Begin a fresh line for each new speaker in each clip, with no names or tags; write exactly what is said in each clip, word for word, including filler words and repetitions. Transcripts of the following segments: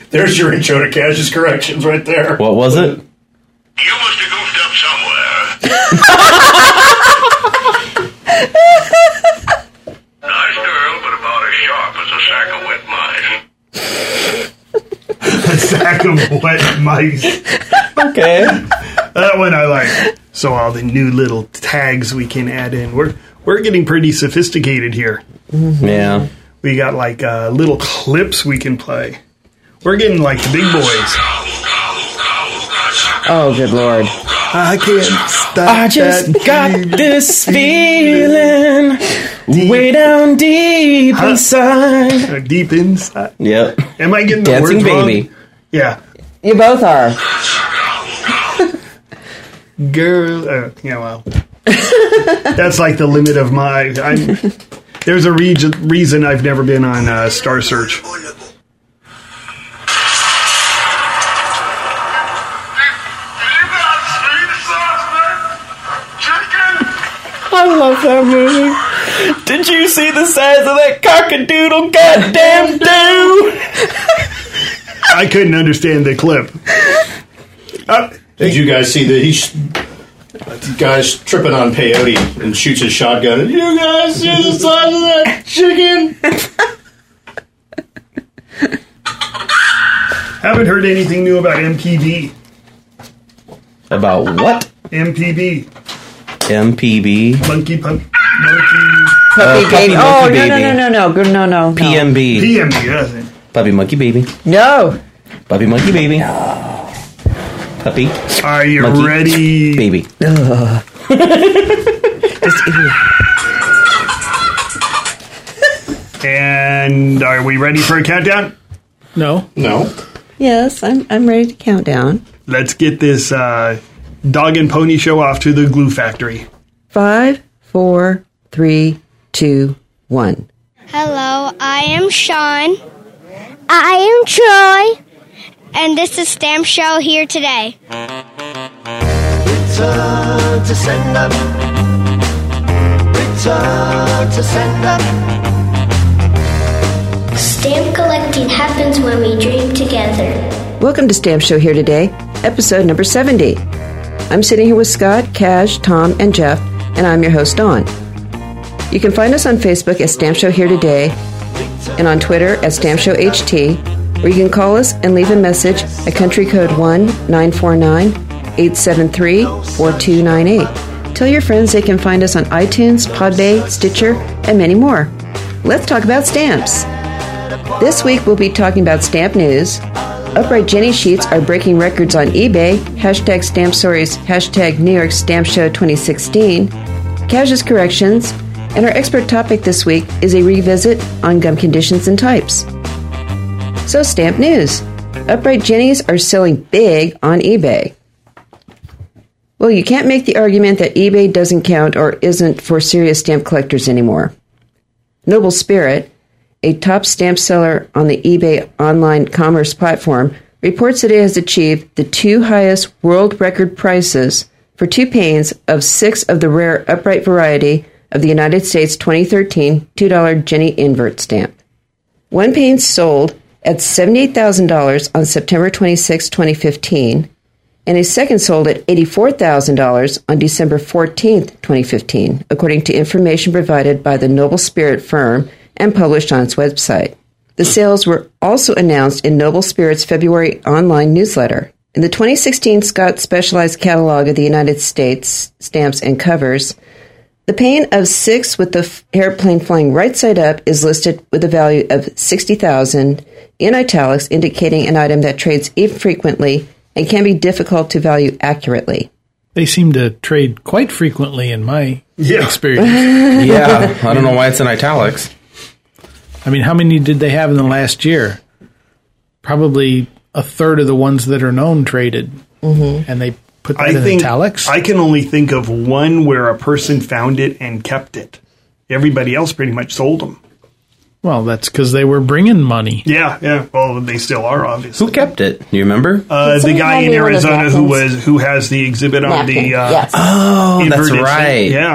There's your intro to Cash's corrections right there.
What was it?
You must have goofed up somewhere. Nice girl, but about as sharp as a sack of wet mice.
A sack of wet mice.
Okay.
That one I like. So all the new little tags we can add in. We're we're getting pretty sophisticated here.
Mm-hmm. Yeah.
We got like uh, little clips we can play. We're getting like the big boys.
Oh, good Lord.
I can't stop.
I just
that
got
feeling.
this feeling deep. Way down deep
huh?
inside.
Uh, deep inside.
Yep.
Am I getting the
Dancing
words wrong?
baby.
Yeah.
You both are.
Girl. Uh, yeah, well. That's like the limit of my... I'm, there's a re- reason I've never been on uh, Star Search.
I love that movie. Did you see the size of that cockadoodle goddamn dude?
I couldn't understand the clip. Uh,
Did you guys see that he's the guy's tripping on peyote and shoots his shotgun? And you guys see the size of that chicken?
Haven't heard anything new about M P B.
About what?
M P B.
M P B.
Monkey pump. Monkey.
Puppy
Uh,
baby.
puppy
Oh,
monkey
no, no,
baby.
no, no, no, Good, no, no, no.
P M B.
P M B, that's it.
Puppy monkey baby.
No.
Puppy monkey baby. Puppy.
Are you
monkey
ready?
Baby.
And are we ready for a countdown?
No.
No.
Yes, I'm I'm ready to count down.
Let's get this uh, dog and pony show off to the glue factory.
Five, four, three, two, one.
Hello, I am Sean. I am Troy. And this is Stamp Show Here Today.
Return to sender. Return to sender.
Stamp collecting happens when we dream together.
Welcome to Stamp Show Here Today, episode number seventy. I'm sitting here with Scott, Cash, Tom, and Jeff, and I'm your host, Dawn. You can find us on Facebook at Stamp Show Here Today and on Twitter at Stamp Show H T, or you can call us and leave a message at country code one nine four nine, eight seven three, four two nine eight. Tell your friends they can find us on iTunes, Podbay, Stitcher, and many more. Let's talk about stamps. This week we'll be talking about stamp news. Upright Jenny sheets are breaking records on eBay. Hashtag Stamp Stories. Hashtag New York Stamp Show twenty sixteen. Cash's corrections. And our expert topic this week is a revisit on gum conditions and types. So, stamp news. Upright Jennies are selling big on eBay. Well, you can't make the argument that eBay doesn't count or isn't for serious stamp collectors anymore. Noble Spirit, a top stamp seller on the eBay online commerce platform, reports that it has achieved the two highest world record prices for two panes of six of the rare upright variety of the United States twenty thirteen two dollar Jenny invert stamp. One pane sold at seventy-eight thousand dollars on September twenty-sixth, twenty fifteen, and a second sold at eighty-four thousand dollars on December fourteenth, twenty fifteen, according to information provided by the Noble Spirit firm and published on its website. The sales were also announced in Noble Spirit's February online newsletter. In the twenty sixteen Scott Specialized Catalog of the United States Stamps and Covers, the pane of six with the airplane flying right side up is listed with a value of sixty thousand dollars in italics, indicating an item that trades infrequently and can be difficult to value accurately.
They seem to trade quite frequently in my
Yeah.
experience.
Yeah, I don't know why it's in italics.
I mean, how many did they have in the last year? Probably a third of the ones that are known traded. Mm-hmm. And they put that
I
in
think
italics?
I can only think of one where a person found it and kept it. Everybody else pretty much sold them.
Well, that's because they were bringing money.
Yeah, yeah. Well, they still are, obviously.
Who kept it? You remember?
Uh, the guy in Arizona who was who has the exhibit on
Napkin,
the uh,
yes.
Oh, that's
inverted
right.
thing. Yeah,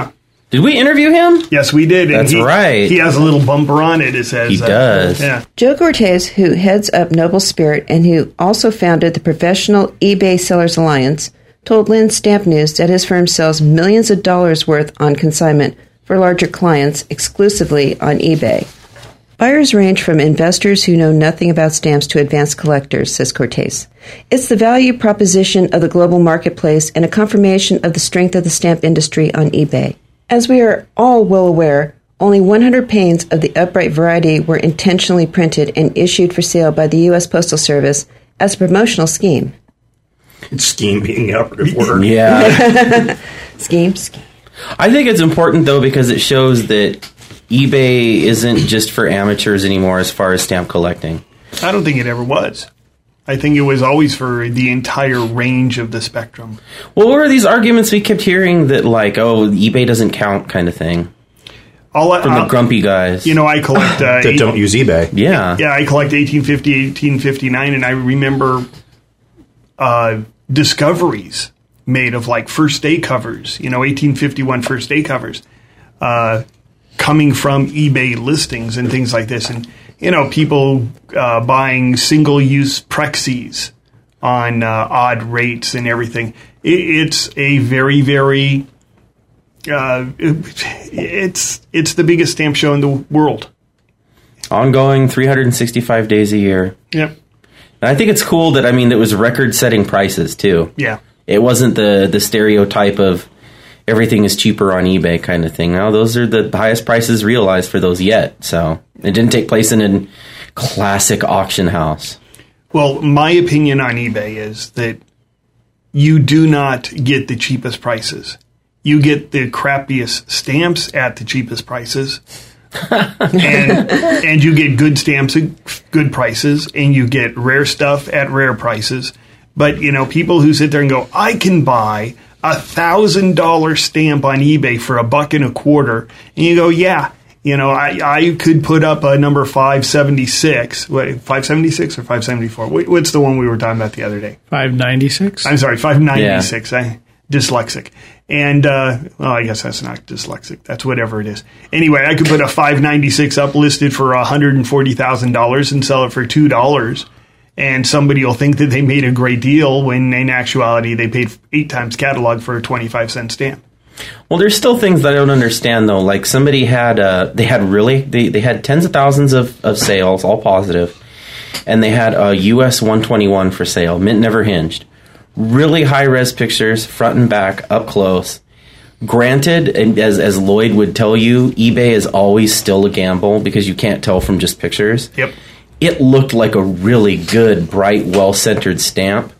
Did we interview him?
Yes, we did.
That's
he,
right.
He has a little bumper on it. It says
He
uh,
does.
Yeah.
Joe Cortez, who heads up Noble Spirit and who also founded the Professional eBay Sellers Alliance, told Lynn Stamp News that his firm sells millions of dollars worth on consignment for larger clients exclusively on eBay. Buyers range from investors who know nothing about stamps to advanced collectors, says Cortez. It's the value proposition of the global marketplace and a confirmation of the strength of the stamp industry on eBay. As we are all well aware, only one hundred panes of the upright variety were intentionally printed and issued for sale by the U S Postal Service as a promotional scheme.
Scheme being the operative word.
Yeah.
Scheme, scheme.
I think it's important, though, because it shows that eBay isn't just for amateurs anymore as far as stamp collecting.
I don't think it ever was. I think it was always for the entire range of the spectrum.
Well, what were these arguments we kept hearing that, like, oh, eBay doesn't count kind of thing?
All I,
From the
uh,
grumpy guys.
You know, I collect... Uh,
That
eight-
don't use eBay.
Yeah.
Yeah, I collect eighteen fifty, eighteen fifty-nine, and I remember uh, discoveries made of, like, first day covers, you know, eighteen fifty-one first day covers, uh, coming from eBay listings and things like this. And, you know, people uh, buying single-use Prexies on uh, odd rates and everything. It, it's a very, very... Uh, it, it's it's the biggest stamp show in the world.
Ongoing three hundred sixty-five days a year.
Yep.
And I think it's cool that, I mean, it was record-setting prices, too.
Yeah.
It wasn't the, the stereotype of everything is cheaper on eBay kind of thing. No, those are the highest prices realized for those yet. So it didn't take place in a classic auction house.
Well, my opinion on eBay is that you do not get the cheapest prices. You get the crappiest stamps at the cheapest prices. and and you get good stamps at good prices, and you get rare stuff at rare prices. But, you know, people who sit there and go, I can buy a thousand dollar stamp on eBay for a buck and a quarter, and you go, yeah, you know, I, I could put up a number five seventy-six. Wait, five seventy-six or five seventy-four? What's the one we were talking about the other day?
five ninety-six?
I'm sorry, five ninety-six. Yeah. I, dyslexic. And, uh, well, I guess that's not dyslexic. That's whatever it is. Anyway, I could put a five ninety-six up listed for one hundred forty thousand dollars and sell it for two dollars. And somebody will think that they made a great deal when in actuality they paid eight times catalog for a twenty-five cent stamp.
Well, there's still things that I don't understand, though. Like somebody had, uh, they had really, they, they had tens of thousands of, of sales, all positive. And they had a U S one twenty-one for sale, mint never hinged. Really high-res pictures, front and back, up close. Granted, and as as Lloyd would tell you, eBay is always still a gamble because you can't tell from just pictures.
Yep.
It looked like a really good, bright, well-centered stamp.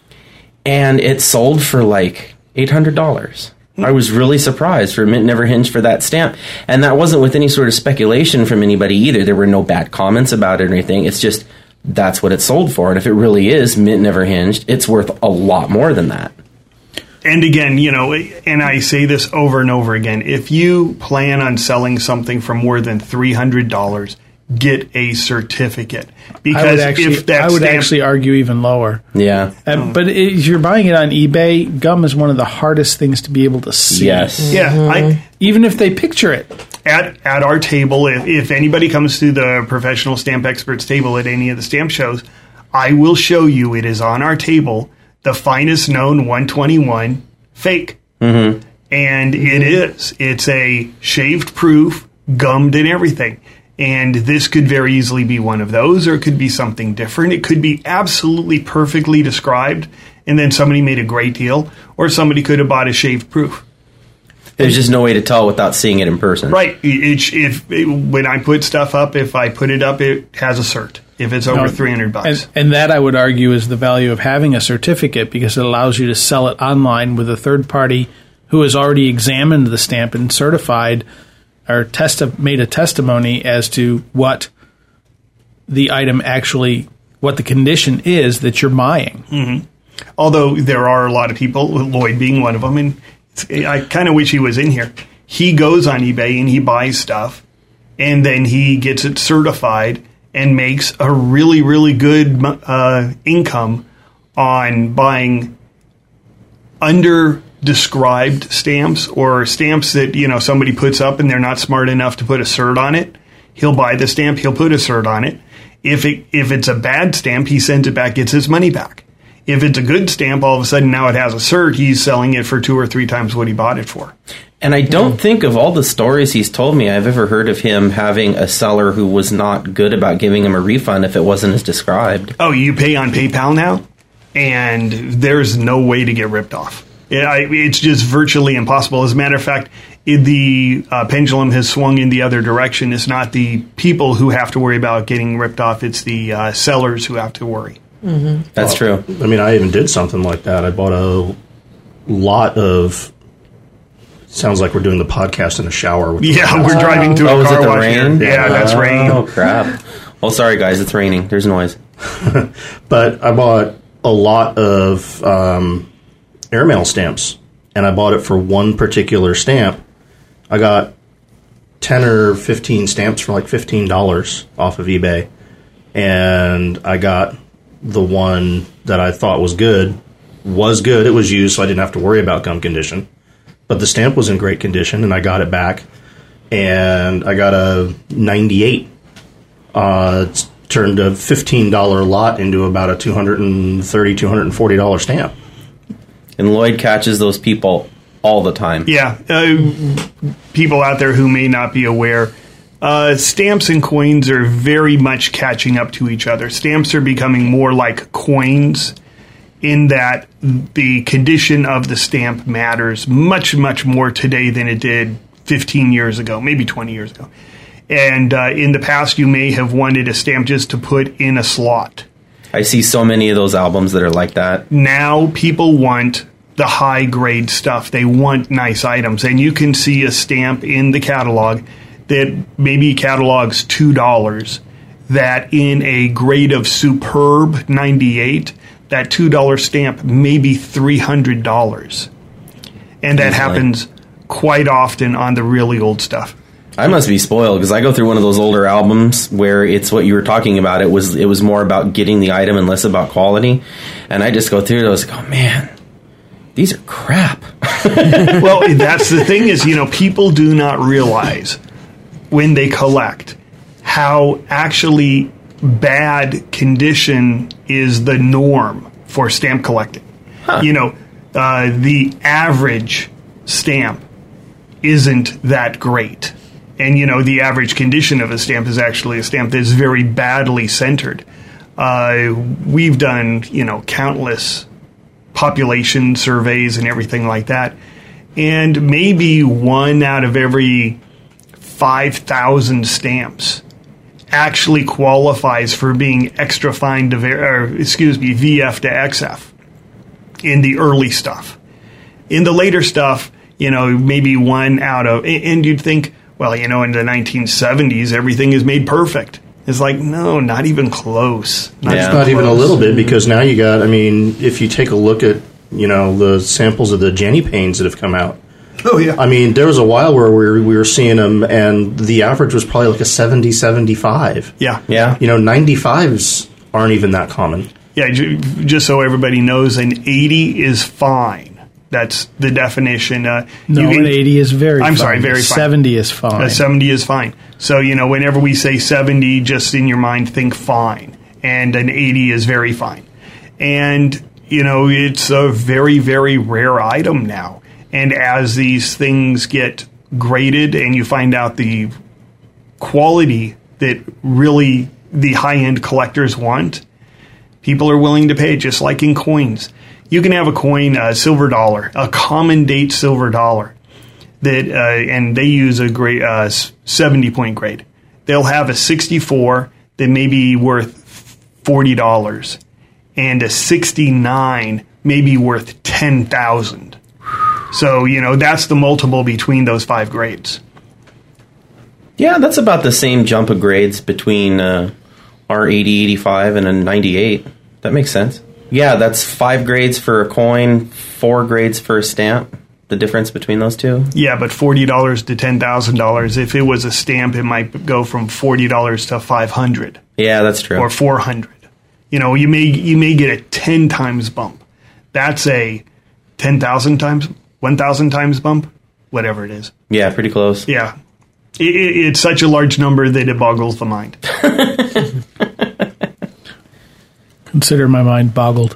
And it sold for like eight hundred dollars. I was really surprised for Mint Never Hinged for that stamp. And that wasn't with any sort of speculation from anybody either. There were no bad comments about it or anything. It's just, that's what it sold for. And if it really is Mint Never Hinged, it's worth a lot more than that.
And again, you know, and I say this over and over again, if you plan on selling something for more than three hundred dollars, get a certificate. Because
I would actually,
if that
I would
stamp,
actually argue even lower.
Yeah.
Uh, but if you're buying it on eBay, gum is one of the hardest things to be able to see.
Yes.
yeah, I,
Even if they picture it.
at at our table, if, if anybody comes to the Professional Stamp Experts table at any of the stamp shows, I will show you, it is on our table, the finest known one twenty-one fake. Mm-hmm. And it is. It's a shaved proof, gummed and everything. And this could very easily be one of those, or it could be something different. It could be absolutely perfectly described, and then somebody made a great deal, or somebody could have bought a shaved proof.
There's just no way to tell without seeing it in person.
Right. It, if it, when I put stuff up, if I put it up, it has a cert. If it's over
No,
three hundred bucks.
And, and that, I would argue, is the value of having a certificate because it allows you to sell it online with a third party who has already examined the stamp and certified or testi- made a testimony as to what the item actually, what the condition is that you're buying.
Mm-hmm. Although there are a lot of people, Lloyd being one of them, and it's, I kind of wish he was in here. He goes on eBay and he buys stuff, and then he gets it certified and makes a really, really good uh, income on buying under described stamps or stamps that, you know, somebody puts up and they're not smart enough to put a cert on it, he'll buy the stamp, he'll put a cert on it. If it if it's a bad stamp, he sends it back, gets his money back. If it's a good stamp, all of a sudden now it has a cert, he's selling it for two or three times what he bought it for.
And I don't think of all the stories he's told me, I've ever heard of him having a seller who was not good about giving him a refund if it wasn't as described.
Oh, you pay on PayPal now? And there's no way to get ripped off. It, I, it's just virtually impossible. As a matter of fact, it, the uh, pendulum has swung in the other direction. It's not the people who have to worry about getting ripped off. It's the uh, sellers who have to worry.
Mm-hmm.
That's
well,
true.
I mean, I even did something like that. I bought a lot of... Sounds like we're doing the podcast in a shower. With
Yeah, we're driving through
oh,
a
is
car
it the
wash
rain?
here. Yeah, that's
oh,
rain.
Oh, crap. Well, sorry, guys. It's raining. There's noise.
But I bought a lot of um, airmail stamps, and I bought it for one particular stamp. I got ten or fifteen stamps for like fifteen dollars off of eBay, and I got the one that I thought was good. Was good. It was used, so I didn't have to worry about gum condition. But the stamp was in great condition, and I got it back. And I got a ninety-eight. Uh, it's turned a fifteen dollars lot into about a two hundred thirty dollars, two hundred forty dollars stamp.
And Lloyd catches those people all the time.
Yeah. Uh, people out there who may not be aware, uh, stamps and coins are very much catching up to each other. Stamps are becoming more like coins, in that the condition of the stamp matters much, much more today than it did fifteen years ago, maybe twenty years ago. And uh, in the past, you may have wanted a stamp just to put in a slot.
I see so many of those albums that are like that.
Now people want the high-grade stuff. They want nice items. And you can see a stamp in the catalog that maybe catalogs two dollars, that in a grade of superb ninety-eight, that two dollars stamp may be three hundred dollars. And that
Easily.
happens quite often on the really old stuff.
I must be spoiled because I go through one of those older albums where it's what you were talking about. It was it was more about getting the item and less about quality. And I just go through those and go, man, these are crap.
Well, that's the thing is, you know, people do not realize when they collect how actually bad condition is the norm for stamp collecting. Huh. You know, uh, the average stamp isn't that great. And, you know, the average condition of a stamp is actually a stamp that's very badly centered. Uh, we've done, you know, countless population surveys and everything like that. And maybe one out of every five thousand stamps actually qualifies for being extra fine to, ver- or excuse me, V F to X F in the early stuff. In the later stuff, you know, maybe one out of, and you'd think, well, you know, in the nineteen seventies, everything is made perfect. It's like, no, not even close. Not,
Yeah.
even,
Not
close.
even a little bit, because now you got, I mean, if you take a look at, you know, the samples of the Jenny Pains that have come out.
Oh, yeah.
I mean, there was a while where we were, we were seeing them, and the average was probably like a seventy, seventy-five.
Yeah.
Yeah.
You know, ninety-fives aren't even that common.
Yeah, ju- just so everybody knows, an eighty is fine. That's the definition. Uh,
No,
you can-
an eighty is very
I'm
fine.
sorry, very fine.
seventy is fine.
A seventy is fine. So, you know, whenever we say seventy, just in your mind, think fine. And an eighty is very fine. And, you know, it's a very, very rare item now. And as these things get graded and you find out the quality that really the high-end collectors want, people are willing to pay, just like in coins. You can have a coin, a silver dollar, a common date silver dollar, that uh, and they use a grade, uh, seventy-point grade. They'll have a sixty-four that may be worth forty dollars, and a sixty-nine may be worth ten thousand dollars. So, you know, that's the multiple between those five grades.
Yeah, that's about the same jump of grades between uh, our eighty, eighty-five and a ninety-eight. That makes sense. Yeah, that's five grades for a coin, four grades for a stamp. The difference between those two?
Yeah, but forty dollars to ten thousand dollars. If it was a stamp, it might go from forty dollars to five hundred dollars.
Yeah, that's true.
Or four hundred dollars. You know, you may you may get a ten times bump. That's a ten thousand times one thousand times bump, whatever it is.
Yeah, pretty close.
Yeah. It, it, it's such a large number that it boggles the mind.
Consider my mind boggled.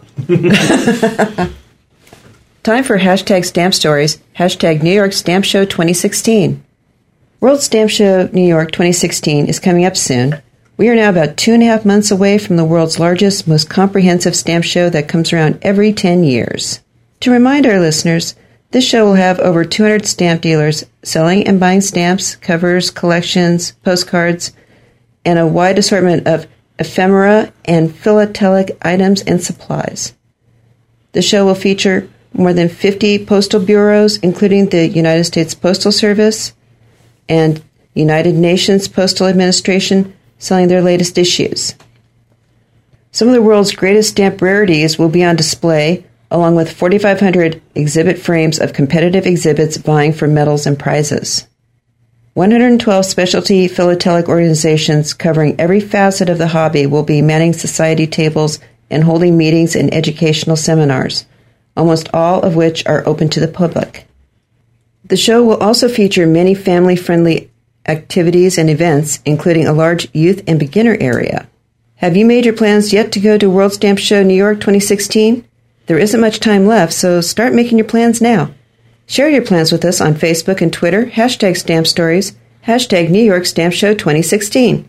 Time for hashtag stamp stories, hashtag New York Stamp Show twenty sixteen. World Stamp Show New York twenty sixteen is coming up soon. We are now about two and a half months away from the world's largest, most comprehensive stamp show that comes around every ten years. To remind our listeners, this show will have over two hundred stamp dealers selling and buying stamps, covers, collections, postcards, and a wide assortment of ephemera and philatelic items and supplies. The show will feature more than fifty postal bureaus, including the United States Postal Service and United Nations Postal Administration, selling their latest issues. Some of the world's greatest stamp rarities will be on display, along with forty-five hundred exhibit frames of competitive exhibits vying for medals and prizes. one hundred twelve specialty philatelic organizations covering every facet of the hobby will be manning society tables and holding meetings and educational seminars, almost all of which are open to the public. The show will also feature many family-friendly activities and events, including a large youth and beginner area. Have you made your plans yet to go to World Stamp Show New York twenty sixteen? There isn't much time left, so start making your plans now. Share your plans with us on Facebook and Twitter, hashtag Stamp Stories, hashtag New York Stamp Show twenty sixteen.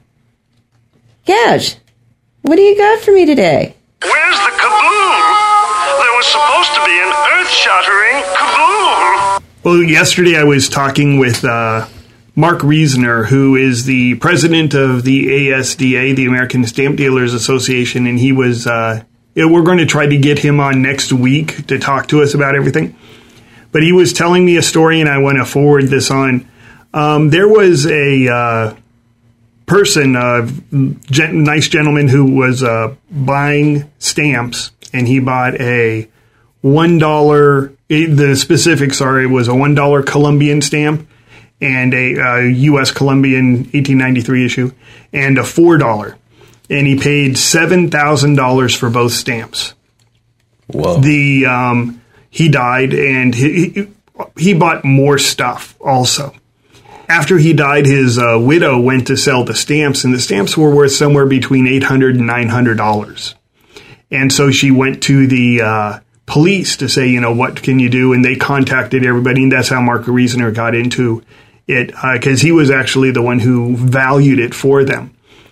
Gash, what do you got for me today?
Where's the kaboom? There was supposed to be an earth-shattering kaboom.
Well, yesterday I was talking with uh, Mark Reasoner, who is the president of the A S D A, the American Stamp Dealers Association, and he was, uh, we're going to try to get him on next week to talk to us about everything. But he was telling me a story, and I want to forward this on. Um, there was a uh, person, a gen- nice gentleman, who was uh, buying stamps, and he bought a one dollar, the specifics are, it was a one dollar Colombian stamp and a uh, U S Colombian eighteen ninety-three issue, and a four dollar. And he paid seven thousand dollars for both stamps.
Whoa.
The... Um, He died, and he, he, he bought more stuff also. After he died, his uh, widow went to sell the stamps, and the stamps were worth somewhere between eight hundred dollars and nine hundred dollars. And so she went to the uh, police to say, you know, what can you do? And they contacted everybody, and that's how Mark Reasoner got into it, because uh, he was actually the one who valued it for them.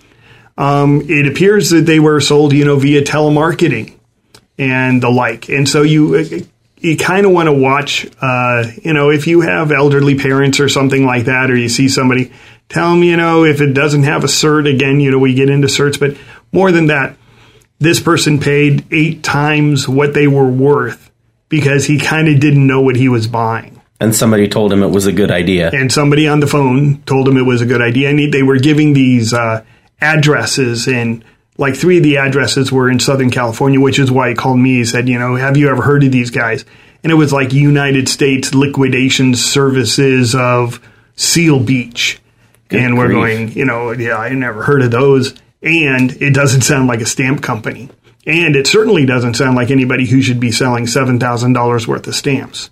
Um, it appears that they were sold, you know, via telemarketing and the like. And so you... You kind of want to watch, uh, you know, if you have elderly parents or something like that, or you see somebody, tell them, you know, if it doesn't have a cert, again, you know, we get into certs, but more than that, this person paid eight times what they were worth because he kind of didn't know what he was buying.
And somebody told him it was a good idea.
And somebody on the phone told him it was a good idea. And he, they were giving these uh, addresses, and like three of the addresses were in Southern California, which is why he called me. He said, you know, have you ever heard of these guys? And it was like United States Liquidation Services of Seal Beach. Good and we're grief. going, you know, yeah, I never heard of those. And it doesn't sound like a stamp company. And it certainly doesn't sound like anybody who should be selling seven thousand dollars worth of stamps.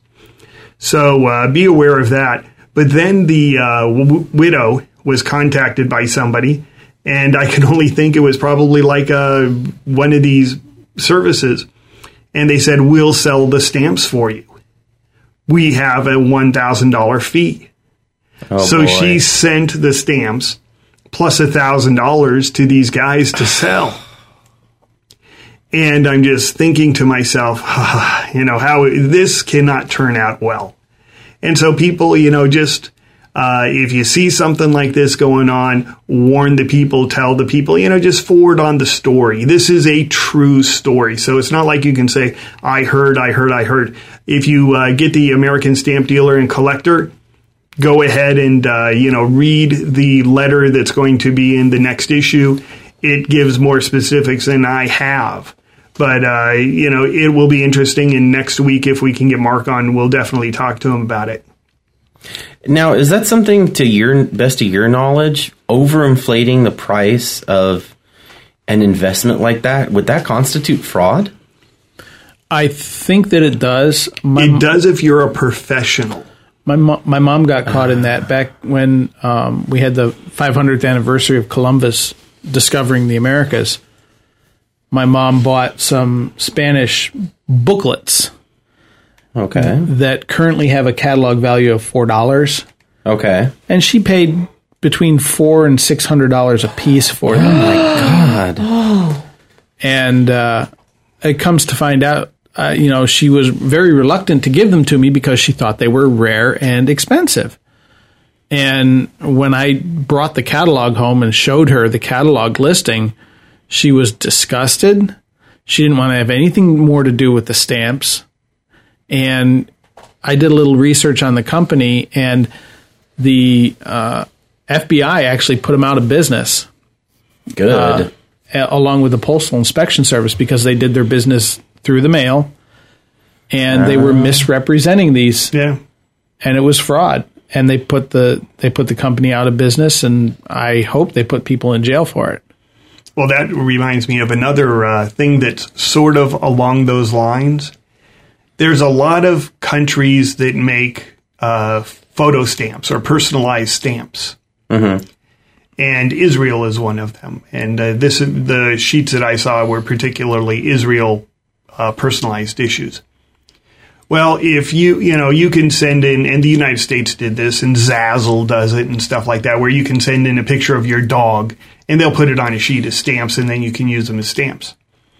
So uh, be aware of that. But then the uh, w- widow was contacted by somebody, and I can only think it was probably like uh, one of these services. And they said, we'll sell the stamps for you. We have a one thousand dollars fee. Oh, so boy. She sent the stamps plus one thousand dollars to these guys to sell. And I'm just thinking to myself, ah, you know, how this cannot turn out well. And so people, you know, just uh, if you see something like this going on, warn the people, tell the people, you know, just forward on the story. This is a true story. So it's not like you can say, I heard, I heard, I heard. If you uh, get the American Stamp Dealer and Collector, go ahead and, uh, you know, read the letter that's going to be in the next issue. It gives more specifics than I have. But, uh, you know, it will be interesting. And next week, if we can get Mark on, we'll definitely talk to him about it.
Now, is that something, to your best of your knowledge, overinflating the price of an investment like that? Would that constitute fraud?
I think that it does. My,
It does if you're a professional.
My mo- my mom got caught in that back when um, we had the five hundredth anniversary of Columbus discovering the Americas. My mom bought some Spanish booklets
Okay.
that currently have a catalog value of four dollars,
Okay.
and she paid between four and six hundred dollars a piece for them.
God.
And uh, it comes to find out, uh, you know, she was very reluctant to give them to me because she thought they were rare and expensive. And when I brought the catalog home and showed her the catalog listing, she was disgusted. She didn't want to have anything more to do with the stamps. And I did a little research on the company, and the uh, F B I actually put them out of business.
Good.
Uh, a- along with the Postal Inspection Service, because they did their business through the mail, and they were misrepresenting these,
Yeah.
and it was fraud. And they put the they put the company out of business, and I hope they put people in jail for it.
Well, that reminds me of another uh, thing that's sort of along those lines. There's a lot of countries that make uh, photo stamps or personalized stamps.
Mm-hmm.
And Israel is one of them. And uh, this the sheets that I saw were particularly Israel uh, personalized issues. Well, if you, you know, you can send in, and the United States did this, and Zazzle does it and stuff like that, where you can send in a picture of your dog, and they'll put it on a sheet of stamps, and then you can use them as stamps.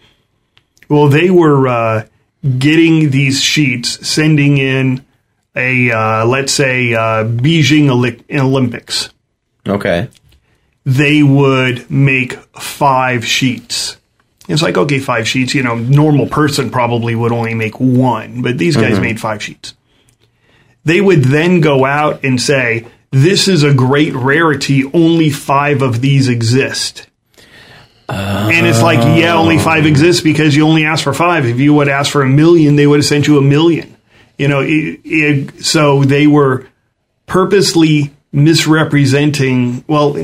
Well, they were uh, getting these sheets, sending in a, uh, let's say, uh, Beijing Olympics.
Okay.
They would make five sheets. It's like, okay, five sheets, you know, normal person probably would only make one, but these guys made five sheets. They would then go out and say, this is a great rarity, only five of these exist. Uh, and it's like, yeah, only five exist because you only asked for five. If you would ask for a million, they would have sent you a million. You know, it, it, so they were purposely misrepresenting, well,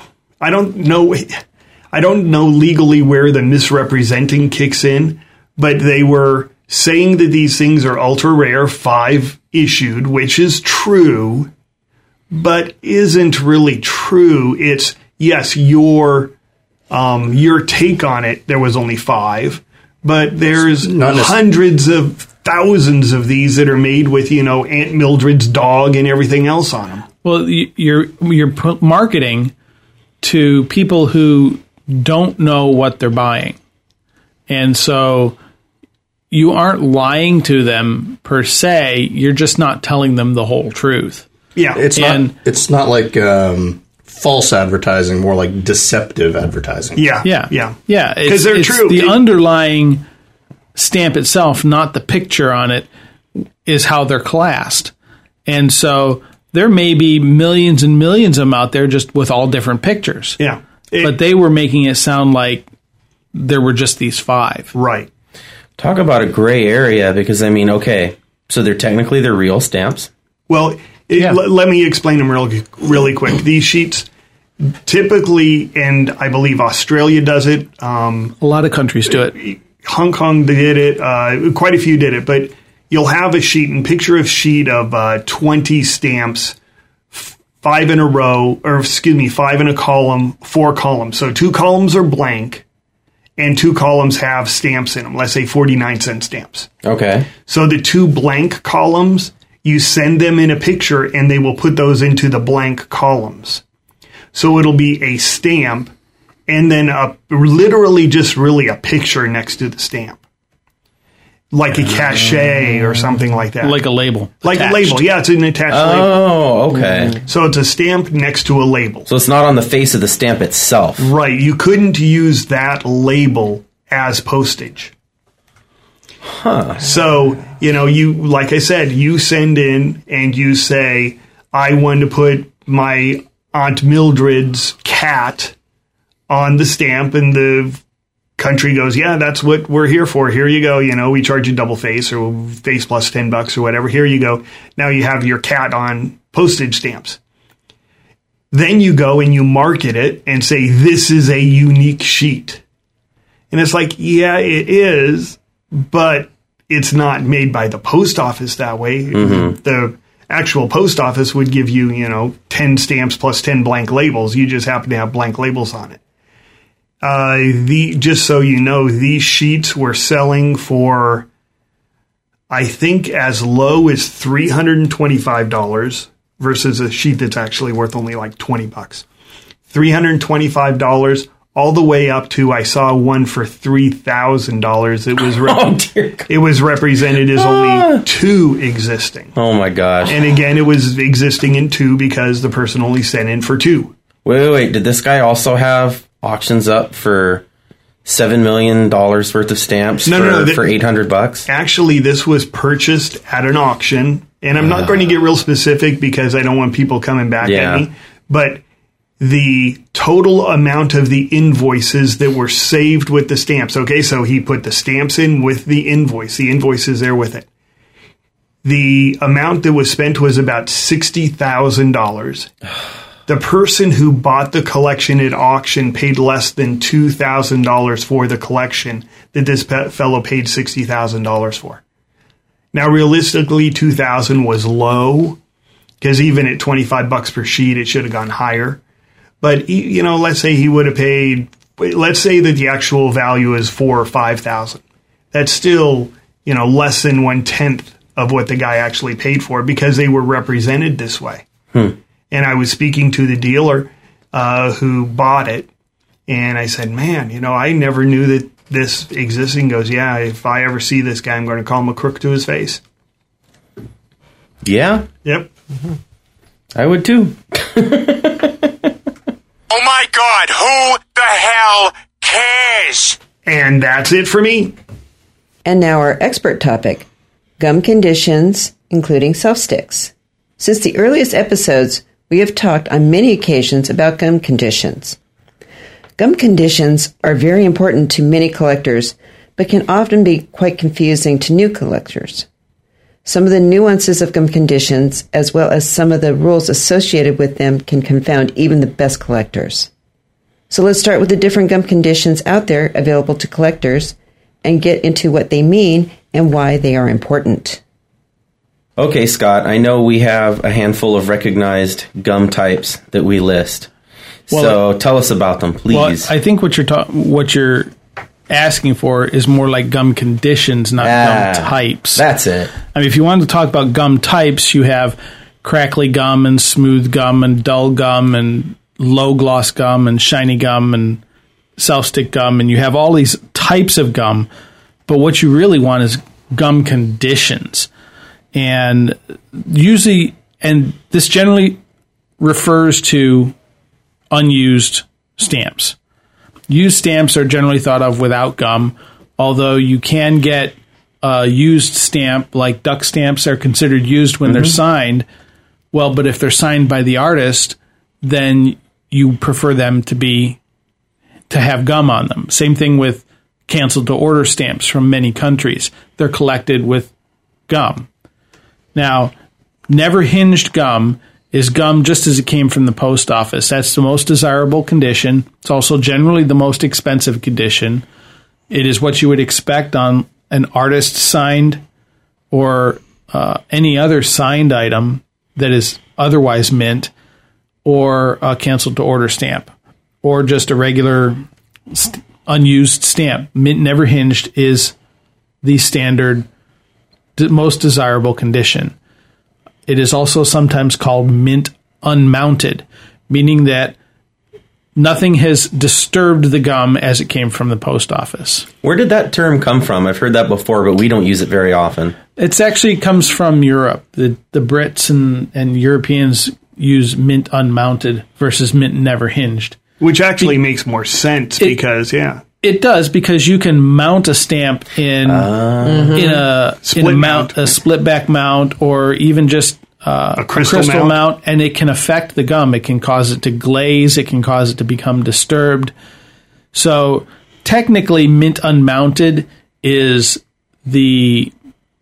I don't know... I don't know legally where the misrepresenting kicks in, but they were saying that these things are ultra rare, five issued, which is true, but isn't really true. It's, yes, your um, your take on it, there was only five, but there's hundreds of thousands of these that are made with, you know, Aunt Mildred's dog and everything else on them.
Well, you're you're marketing to people who don't know what they're buying. And so you aren't lying to them per se, you're just not telling them the whole truth.
Yeah.
It's
and,
not it's not like um, false advertising, more like deceptive advertising.
Yeah.
Yeah.
Yeah.
Yeah.
Because they're
it's
true.
The
it,
underlying stamp itself, not the picture on it, is how they're classed. And so there may be millions and millions of them out there just with all different pictures.
Yeah. It,
but they were making it sound like there were just these five.
Right.
Talk about a gray area, because, I mean, okay, so they're technically they're real stamps.
Well, it,
Yeah.
l- let me explain them real, really quick. These sheets typically, and I believe Australia does it. Um,
A lot of countries do it.
Hong Kong did it. Uh, quite a few did it. But you'll have a sheet, and picture a sheet of uh, twenty stamps, five in a row, or excuse me, five in a column, four columns. So two columns are blank, and two columns have stamps in them. Let's say forty-nine cent stamps.
Okay.
So the two blank columns, you send them in a picture, and they will put those into the blank columns. So it'll be a stamp, and then a, literally just really a picture next to the stamp. Like a cachet or something like that.
Like a label.
Like
attached.
a label. Yeah, it's an attached label.
Oh, okay.
So it's a stamp next to a label.
So it's not on the face of the stamp itself.
Right. You couldn't use that label as postage.
Huh.
So, you know, you, like I said, you send in and you say, I want to put my Aunt Mildred's cat on the stamp, and the country goes, yeah, that's what we're here for. Here you go. You know, we charge you double face or face plus ten bucks or whatever. Here you go. Now you have your cat on postage stamps. Then you go and you market it and say, this is a unique sheet. And it's like, yeah, it is, but it's not made by the post office that way.
Mm-hmm.
The actual post office would give you, you know, ten stamps plus ten blank labels. You just happen to have blank labels on it. Uh, the just so you know, these sheets were selling for, I think, as low as three hundred twenty-five dollars versus a sheet that's actually worth only like twenty bucks. three hundred twenty-five dollars all the way up to, I saw one for three thousand dollars. It was rep-
Oh, dear God.
it was represented as only two existing.
Oh my gosh.
And again, it was existing in two because the person only sent in for two.
Wait, wait, wait. Did this guy also have auctions up for seven million dollars worth of stamps
No,
for,
no, no, th-
for eight hundred bucks?
Actually, this was purchased at an auction, and I'm not going to get real specific because I don't want people coming back
Yeah.
at me, but the total amount of the invoices that were saved with the stamps. Okay, so he put the stamps in with the invoice. The invoice is there with it. The amount that was spent was about sixty thousand dollars. The person who bought the collection at auction paid less than two thousand dollars for the collection that this pe- fellow paid sixty thousand dollars for. Now, realistically, two thousand dollars was low because even at twenty-five bucks per sheet, it should have gone higher. But, he, you know, let's say he would have paid, let's say that the actual value is four or five thousand. That's still, you know, less than one tenth of what the guy actually paid for because they were represented this way.
Hmm.
And I was speaking to the dealer uh, who bought it, and I said, man, you know, I never knew that this existed. He goes, yeah, if I ever see this guy, I'm going to call him a crook to his face.
Yeah,
Yep.
I would too.
Oh my God, who the hell cares?
And that's it for me.
And now our expert topic, gum conditions, including self-sticks. Since the earliest episodes, we have talked on many occasions about gum conditions. Gum conditions are very important to many collectors, but can often be quite confusing to new collectors. Some of the nuances of gum conditions, as well as some of the rules associated with them, can confound even the best collectors. So let's start with the different gum conditions out there available to collectors and get into what they mean and why they are important.
Okay, Scott, I know we have a handful of recognized gum types that we list.
Well,
so tell us about them, please.
Well, I think what you're ta- what you're asking for is more like gum conditions, not
Ah,
gum types.
That's it.
I mean, if you wanted to talk about gum types, you have crackly gum and smooth gum and dull gum and low gloss gum and shiny gum and self-stick gum, and you have all these types of gum. But what you really want is gum conditions. And usually, and this generally refers to unused stamps. Used stamps are generally thought of without gum, although you can get a used stamp, like duck stamps are considered used when they're signed. Well, but if they're signed by the artist, then you prefer them to be to have gum on them. Same thing with canceled to order stamps from many countries. They're collected with gum. Now, never hinged gum is gum just as it came from the post office. That's the most desirable condition. It's also generally the most expensive condition. It is what you would expect on an artist signed or uh, any other signed item that is otherwise mint, or a canceled to order stamp, or just a regular st- unused stamp. Mint never hinged is the standard, d- most desirable condition. It is also sometimes called mint unmounted, meaning that nothing has disturbed the gum as it came from the post office.
Where did that term come from? I've heard that before, but we don't use it very often.
It's actually comes from Europe. The the Brits and, and Europeans use mint unmounted versus mint never hinged.
Which actually makes more sense
It-
because, yeah.
It does, because you can mount a stamp in
Uh,
in a
Split
in a mount,
mount.
a split back mount, or even just uh,
A crystal
mount.
mount.
and it can affect the gum. It can cause it to glaze. It can cause it to become disturbed. So technically, mint unmounted is the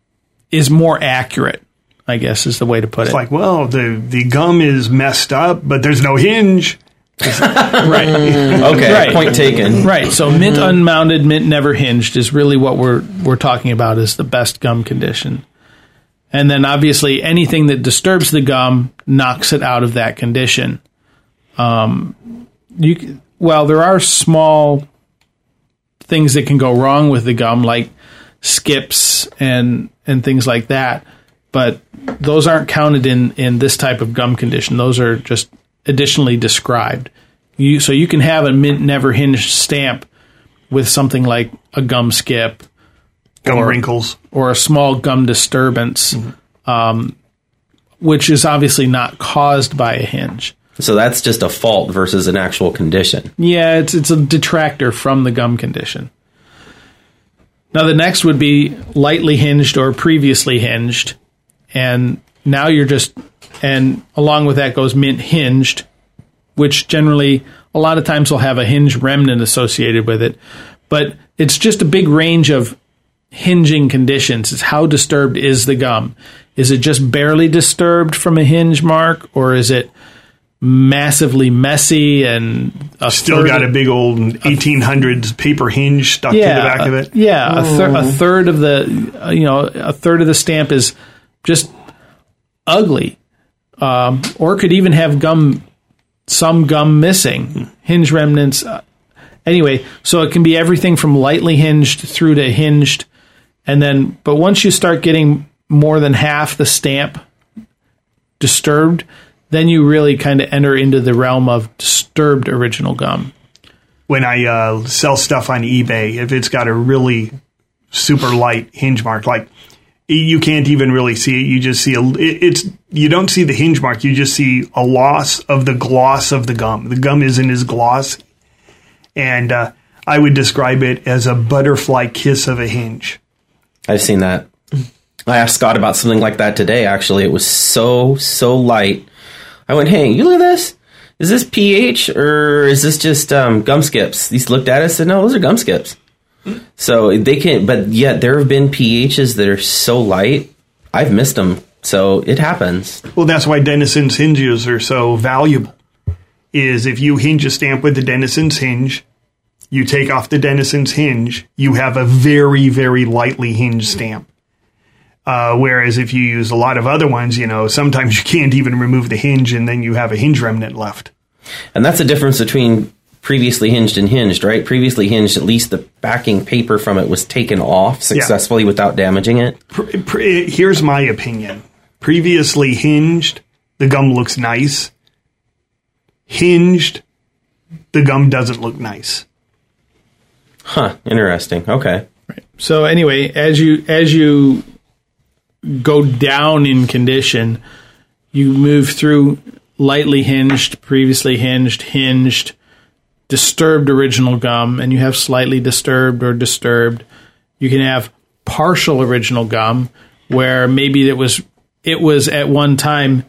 is more accurate, I guess, is the way to put
It's
it.
like, well, the, the gum is messed up, but there's no hinge.
Right.
Okay,
Right.
point taken.
Right. So mint unmounted, mint never hinged is really what we're we're talking about is the best gum condition. And then obviously anything that disturbs the gum knocks it out of that condition. Um, you c- well, there are small things that can go wrong with the gum, like skips and and things like that, but those aren't counted in in this type of gum condition. Those are just additionally described. You, so you can have a mint never hinged stamp with something like a gum skip,
Gum
or,
wrinkles.
or a small gum disturbance, mm-hmm. um, which is obviously not caused by a hinge.
So that's just a fault versus an actual condition.
Yeah, it's it's a detractor from the gum condition. Now the next would be lightly hinged or previously hinged, and now you're just, and along with that goes mint hinged, which generally a lot of times will have a hinge remnant associated with it, but it's just a big range of hinging conditions. It's how disturbed is the gum? Is it just barely disturbed from a hinge mark, or is it massively messy and a
Still got a big old eighteen hundreds paper hinge stuck
yeah,
to the back of it?
Yeah, a, thir- a third of the, uh, you know, a third of the stamp is just ugly, um, or could even have gum, some gum missing, hinge remnants. Uh, anyway, so it can be everything from lightly hinged through to hinged, and then, but once you start getting more than half the stamp disturbed, then you really kind of enter into the realm of disturbed original gum.
When I uh, sell stuff on eBay, if it's got a really super light hinge mark, like you can't even really see it, you just see a, it, it's you don't see the hinge mark, you just see a loss of the gloss of the gum. The gum isn't as glossy, and uh, I would describe it as a butterfly kiss of a hinge.
I've seen that. I asked Scott about something like that today. Actually, it was so so light. I went, hey, you look at this. Is this pH or is this just um, gum skips? These looked at us and said, no, those are gum skips. So they can, but yet there have been pHs that are so light, I've missed them. So it happens.
Well, that's why Denison's hinges are so valuable. Is if you hinge a stamp with the Denison's hinge, you take off the Denison's hinge, you have a very, very lightly hinged stamp. Uh, whereas if you use a lot of other ones, you know, sometimes you can't even remove the hinge and then you have a hinge remnant left.
And that's the difference between previously hinged and hinged, right? Previously hinged, at least the backing paper from it was taken off successfully yeah. without damaging it.
Pre- pre- here's my opinion. Previously hinged, the gum looks nice. Hinged, the gum doesn't look nice.
Huh, interesting. Okay.
Right. So anyway, as you as you go down in condition, you move through lightly hinged, previously hinged, hinged, disturbed original gum, and you have slightly disturbed or disturbed. You can have partial original gum, where maybe it was it was at one time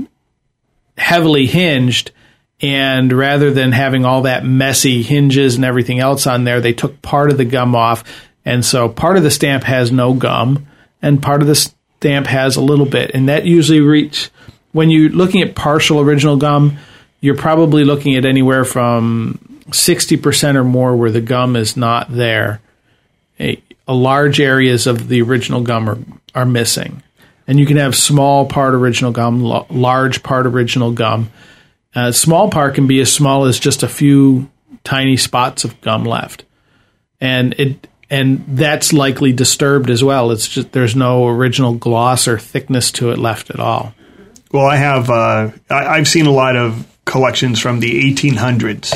heavily hinged, and rather than having all that messy hinges and everything else on there, they took part of the gum off, and so part of the stamp has no gum, and part of the stamp has a little bit, and that usually reach when you're looking at partial original gum, you're probably looking at anywhere from sixty percent or more where the gum is not there. A, a large areas of the original gum are, are missing, and you can have small part original gum, l- large part original gum. Uh, small part can be as small as just a few tiny spots of gum left, and it. And that's likely disturbed as well. It's just there's no original gloss or thickness to it left at all.
Well, I have uh, I, I've seen a lot of collections from the eighteen hundreds,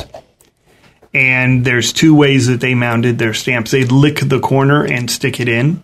and there's two ways that they mounted their stamps. They'd lick the corner and stick it in,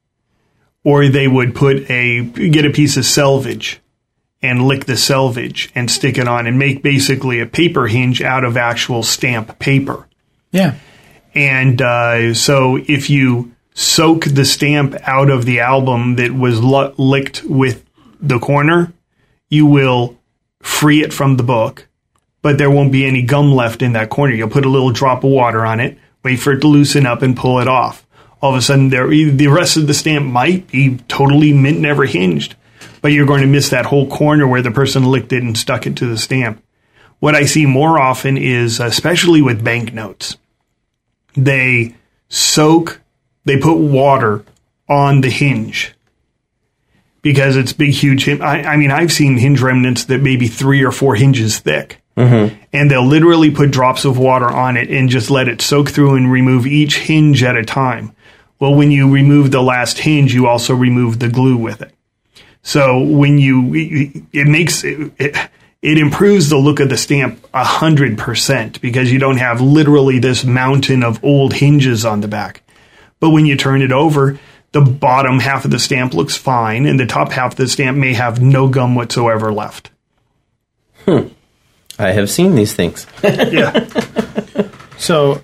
or they would put a get a piece of selvage and lick the selvage and stick it on and make basically a paper hinge out of actual stamp paper.
Yeah.
And uh, so if you soak the stamp out of the album that was l- licked with the corner, you will free it from the book, but there won't be any gum left in that corner. You'll put a little drop of water on it, wait for it to loosen up, and pull it off. All of a sudden, there the rest of the stamp might be totally mint never hinged, but you're going to miss that whole corner where the person licked it and stuck it to the stamp. What I see more often is, especially with banknotes, they soak, they put water on the hinge because it's big, huge. I, I mean, I've seen hinge remnants that may be three or four hinges thick. Mm-hmm. And they'll literally put drops of water on it and just let it soak through and remove each hinge at a time. Well, when you remove the last hinge, you also remove the glue with it. So when you, it makes, it, it, it improves the look of the stamp a hundred percent because you don't have literally this mountain of old hinges on the back. But when you turn it over, the bottom half of the stamp looks fine and the top half of the stamp may have no gum whatsoever left.
Hmm. I have seen these things.
Yeah.
So,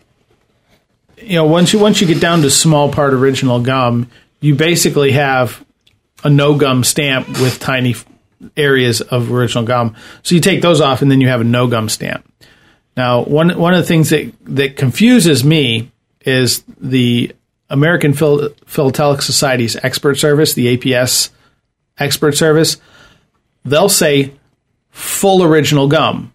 you know, once you once you get down to small part original gum, you basically have a no gum stamp with tiny f- areas of original gum. So you take those off, and then you have a no gum stamp. Now, one one of the things that that confuses me is the American Phil- Philatelic Society's expert service, the A P S expert service. They'll say full original gum,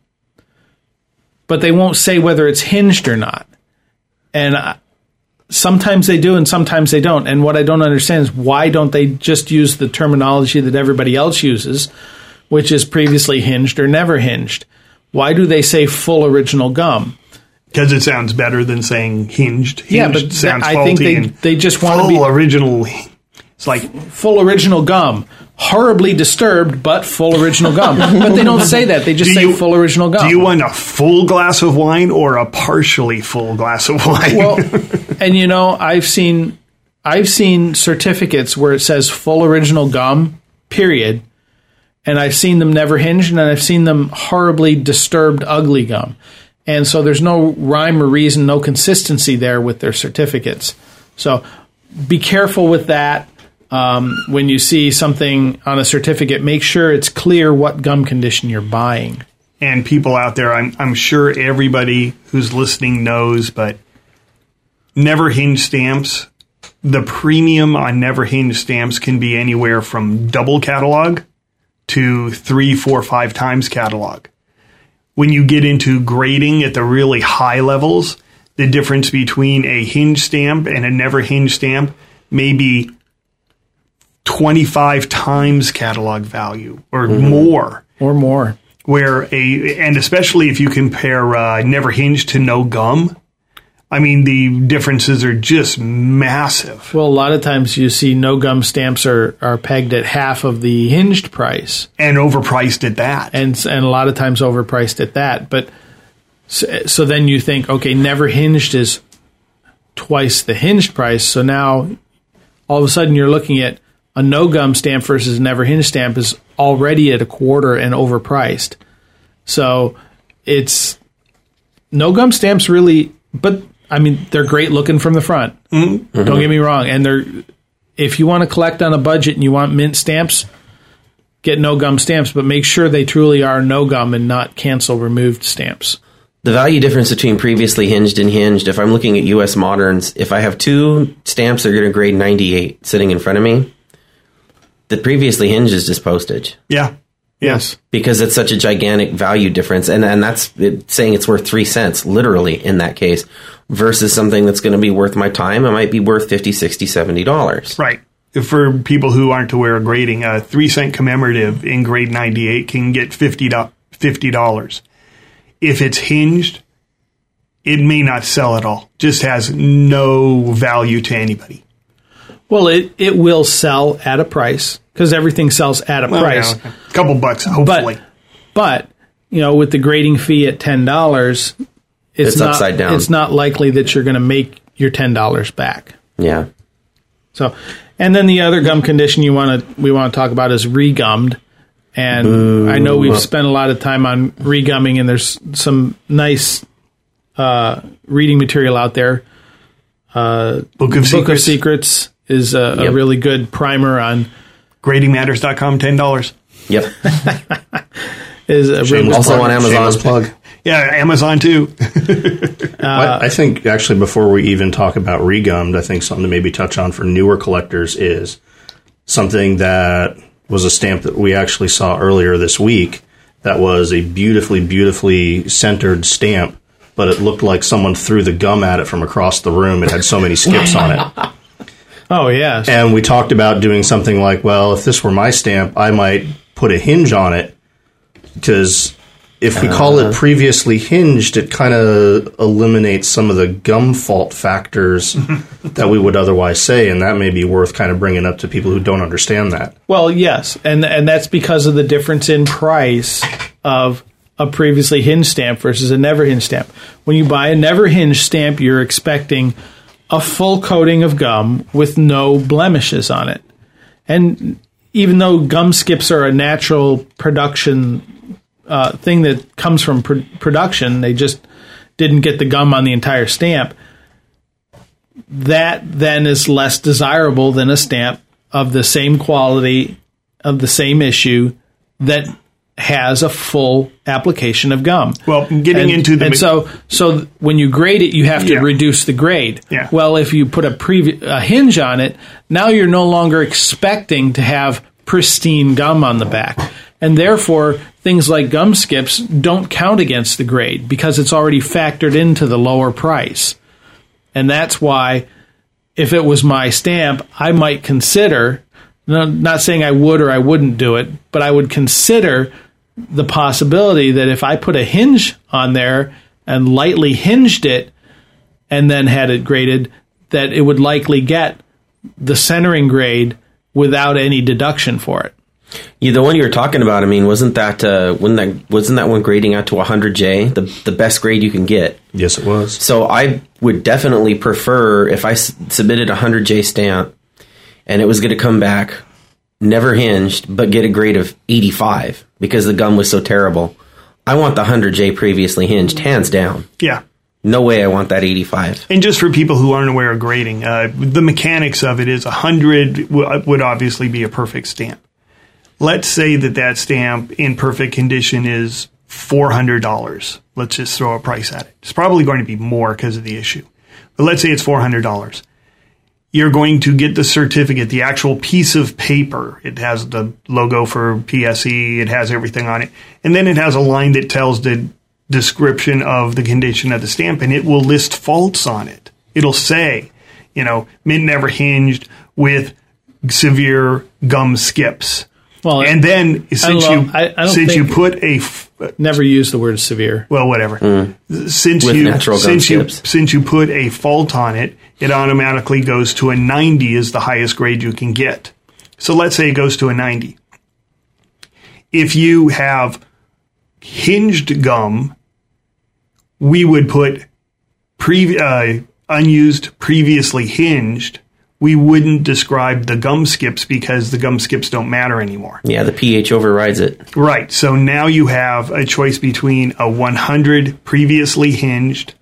but they won't say whether it's hinged or not. And I, sometimes they do and sometimes they don't. And what I don't understand is why don't they just use the terminology that everybody else uses, which is previously hinged or never hinged? Why do they say full original gum?
Because it sounds better than saying hinged. Hinged
yeah, but
sounds
I
faulty.
think they, they just want to
full
be
original. It's like
full original gum. Horribly disturbed, but full original gum. But they don't say that. They just
Do
say
you-
full original gum.
Do you want a full glass of wine or a partially full glass of wine?
Well, and you know, I've seen I've seen certificates where it says full original gum, period, and I've seen them never hinged, and I've seen them horribly disturbed, ugly gum. And so there's no rhyme or reason, no consistency there with their certificates. So be careful with that. Um, when you see something on a certificate, make sure it's clear what gum condition you're buying.
And people out there, I'm, I'm sure everybody who's listening knows, but never hinge stamps, the premium on never hinge stamps can be anywhere from double catalog to three, four, five times catalog. When you get into grading at the really high levels, the difference between a hinge stamp and a never hinge stamp may be twenty-five times catalog value or mm-hmm. more.
Or more.
Where a, and especially if you compare uh, never hinge to no gum, I mean, the differences are just massive.
Well, a lot of times you see no gum stamps are, are pegged at half of the hinged price.
And overpriced at that.
And and a lot of times overpriced at that. But so, so then you think, okay, never hinged is twice the hinged price. So now all of a sudden you're looking at a no gum stamp versus a never hinged stamp is already at a quarter and overpriced. So it's no gum stamps really, but I mean, they're great looking from the front. Mm-hmm. Don't get me wrong. And they're, if you want to collect on a budget and you want mint stamps, get no gum stamps, but make sure they truly are no gum and not cancel removed stamps.
The value difference between previously hinged and hinged, if I'm looking at U S Moderns, if I have two stamps that are going to grade ninety-eight sitting in front of me, the previously hinged is just postage.
Yeah. Yes.
Because it's such a gigantic value difference. And, and that's it, saying it's worth three cents, literally, in that case, versus something that's going to be worth my time. It might be worth fifty, sixty, seventy dollars.
Right. For people who aren't aware of grading, a three cent commemorative in grade ninety-eight can get fifty dollars. If it's hinged, it may not sell at all. Just has no value to anybody.
Well, it, it will sell at a price because everything sells at a
well,
price.
Yeah, a couple bucks, hopefully.
But, but, you know, with the grading fee at ten dollars, it's,
it's
not,
upside down.
It's not likely that you're going to make your ten dollars back.
Yeah.
So, and then the other gum condition you want to we want to talk about is regummed. And Boo. I know we've spent a lot of time on regumming, and there's some nice uh, reading material out there. Uh,
Book of
Book
Secrets.
of Secrets is a,
Yep.
a really good primer on
grading matters dot com, ten dollars.
Yep.
is a really
Also
plug.
on Amazon.
Shameless plug.
Yeah, Amazon too.
I, I think actually before we even talk about regummed, I think something to maybe touch on for newer collectors is something that was a stamp that we actually saw earlier this week that was a beautifully, beautifully centered stamp, but it looked like someone threw the gum at it from across the room. It had so many skips on it.
Oh, yes.
And we talked about doing something like, well, if this were my stamp, I might put a hinge on it, because if we call it previously hinged, it kind of eliminates some of the gum fault factors that we would otherwise say, and that may be worth kind of bringing up to people who don't understand that.
Well, yes, and and that's because of the difference in price of a previously hinged stamp versus a never hinged stamp. When you buy a never hinged stamp, you're expecting a full coating of gum with no blemishes on it. And even though gum skips are a natural production Uh, thing that comes from pr- production, they just didn't get the gum on the entire stamp. That then is less desirable than a stamp of the same quality, of the same issue, that has a full application of gum.
Well, getting
and,
into the
and so so when you grade it, you have to
Yeah.
reduce the grade.
Yeah.
Well, if you put a previ- a hinge on it, now you're no longer expecting to have pristine gum on the back. And therefore, things like gum skips don't count against the grade because it's already factored into the lower price. And that's why, if it was my stamp, I might consider, no, not saying I would or I wouldn't do it, but I would consider the possibility that if I put a hinge on there and lightly hinged it and then had it graded, that it would likely get the centering grade without any deduction for it.
Yeah, the one you were talking about, I mean, wasn't that uh, wasn't that wasn't that one grading out to one hundred J, the the best grade you can get?
Yes, it was.
So I would definitely prefer if I s- submitted a one hundred J stamp and it was going to come back never hinged, but get a grade of eighty-five because the gum was so terrible. I want the one hundred J previously hinged, hands down.
Yeah.
No way I want that eighty-five.
And just for people who aren't aware of grading, uh, the mechanics of it is one hundred w- would obviously be a perfect stamp. Let's say that that stamp in perfect condition is four hundred dollars. Let's just throw a price at it. It's probably going to be more because of the issue. But let's say it's four hundred dollars. You're going to get the certificate, the actual piece of paper. It has the logo for P S E. It has everything on it. And then it has a line that tells the description of the condition of the stamp, and it will list faults on it. It'll say, you know, mint never hinged with severe gum skips.
Well,
and then since
I
you
I, I don't
since you
think-
put a f-
Never use the word severe.
well whatever since
With
you
natural gum
since you
skips.
since you put a fault on it, it automatically goes to a ninety is the highest grade you can get. So let's say it goes to a ninety. If you have hinged gum, we would put pre- uh, unused, previously hinged. We wouldn't describe the gum skips because the gum skips don't matter anymore.
Yeah, the pH overrides it.
Right. So now you have a choice between a one hundred previously hinged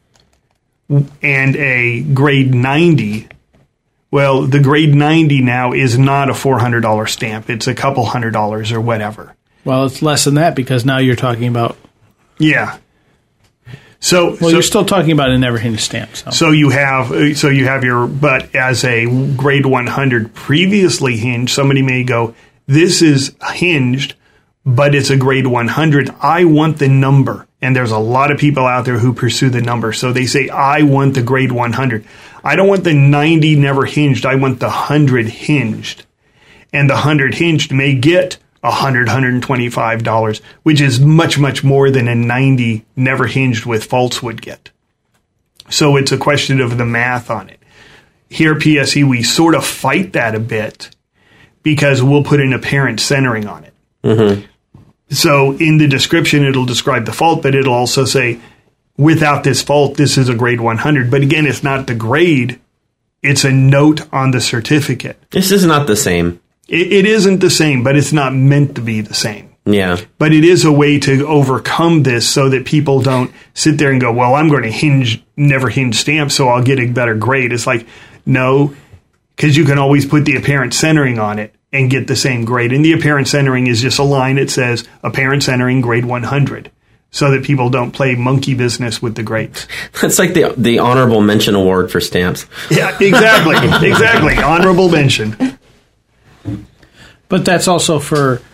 and a grade ninety. Well, the grade ninety now is not a four hundred dollars stamp. It's a couple hundred dollars or whatever.
Well, it's less than that because now you're talking about.
Yeah. So,
Well,
so
you're still talking about a never hinged stamp. So,
So you have so you have your but as a grade one hundred previously hinged, somebody may go, this is hinged, but it's a grade one hundred. I want the number. And there's a lot of people out there who pursue the number. So they say, I want the grade one hundred. I don't want the ninety never hinged. I want the one hundred hinged. And the one hundred hinged may get one hundred dollars, one hundred twenty-five dollars, which is much, much more than a ninety never hinged with faults would get. So it's a question of the math on it. Here at P S E, we sort of fight that a bit because we'll put an apparent centering on it.
Mm-hmm.
So in the description, it'll describe the fault, but it'll also say, without this fault, this is a grade one hundred. But again, it's not the grade. It's a note on the certificate.
This is not the same.
It, it isn't the same, but it's not meant to be the same.
Yeah.
But it is a way to overcome this so that people don't sit there and go, well, I'm going to hinge, never hinge stamp, so I'll get a better grade. It's like, no, because you can always put the apparent centering on it and get the same grade. And the apparent centering is just a line that says apparent centering grade one hundred so that people don't play monkey business with the grades.
That's like the the honorable mention award for stamps.
Yeah, exactly. Exactly. Honorable mention.
but that's also for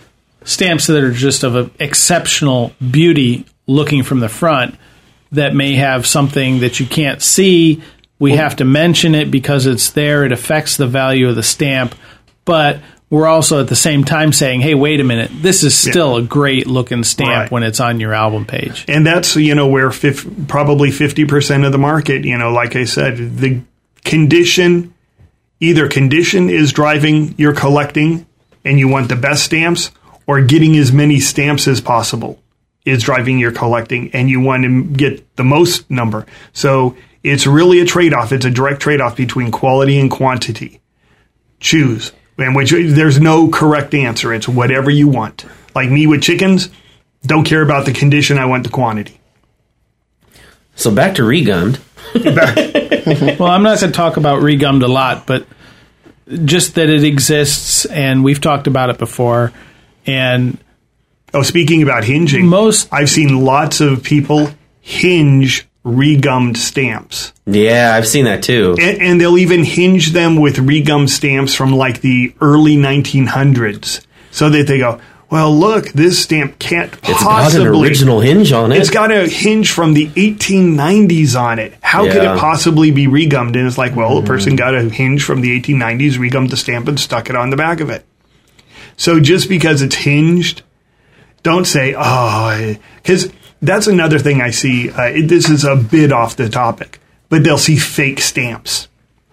stamps that are just of a exceptional beauty looking from the front that may have something that you can't see. We have to mention it because it's there. It affects the value of the stamp. But we're also at the same time saying, hey, wait a minute, this is still yeah. a great looking stamp right. when it's on your album page.
And that's, you know, where fif- probably fifty percent of the market, you know, like I said, the condition, either condition is driving your collecting and you want the best stamps, or getting as many stamps as possible is driving your collecting and you want to get the most number. So it's really a trade-off. It's a direct trade-off between quality and quantity. Choose. And which there's no correct answer. It's whatever you want. Like me with chickens, don't care about the condition. I want the quantity.
So back to regummed.
Well, I'm not going to talk about regummed a lot, but just that it exists, and we've talked about it before. And
oh, speaking about hinging,
most
I've seen lots of people hinge regummed stamps.
Yeah, I've seen that too.
And, and they'll even hinge them with regummed stamps from like the early nineteen hundreds, so that they go, well, look, this stamp can't possibly...
It's got an original hinge on it.
It's got a hinge from the eighteen nineties on it. How yeah. could it possibly be regummed? And it's like, well, mm-hmm. a person got a hinge from the eighteen nineties, regummed the stamp, and stuck it on the back of it. So just because it's hinged, don't say, oh, because that's another thing I see. Uh, it, this is a bit off the topic, but they'll see fake stamps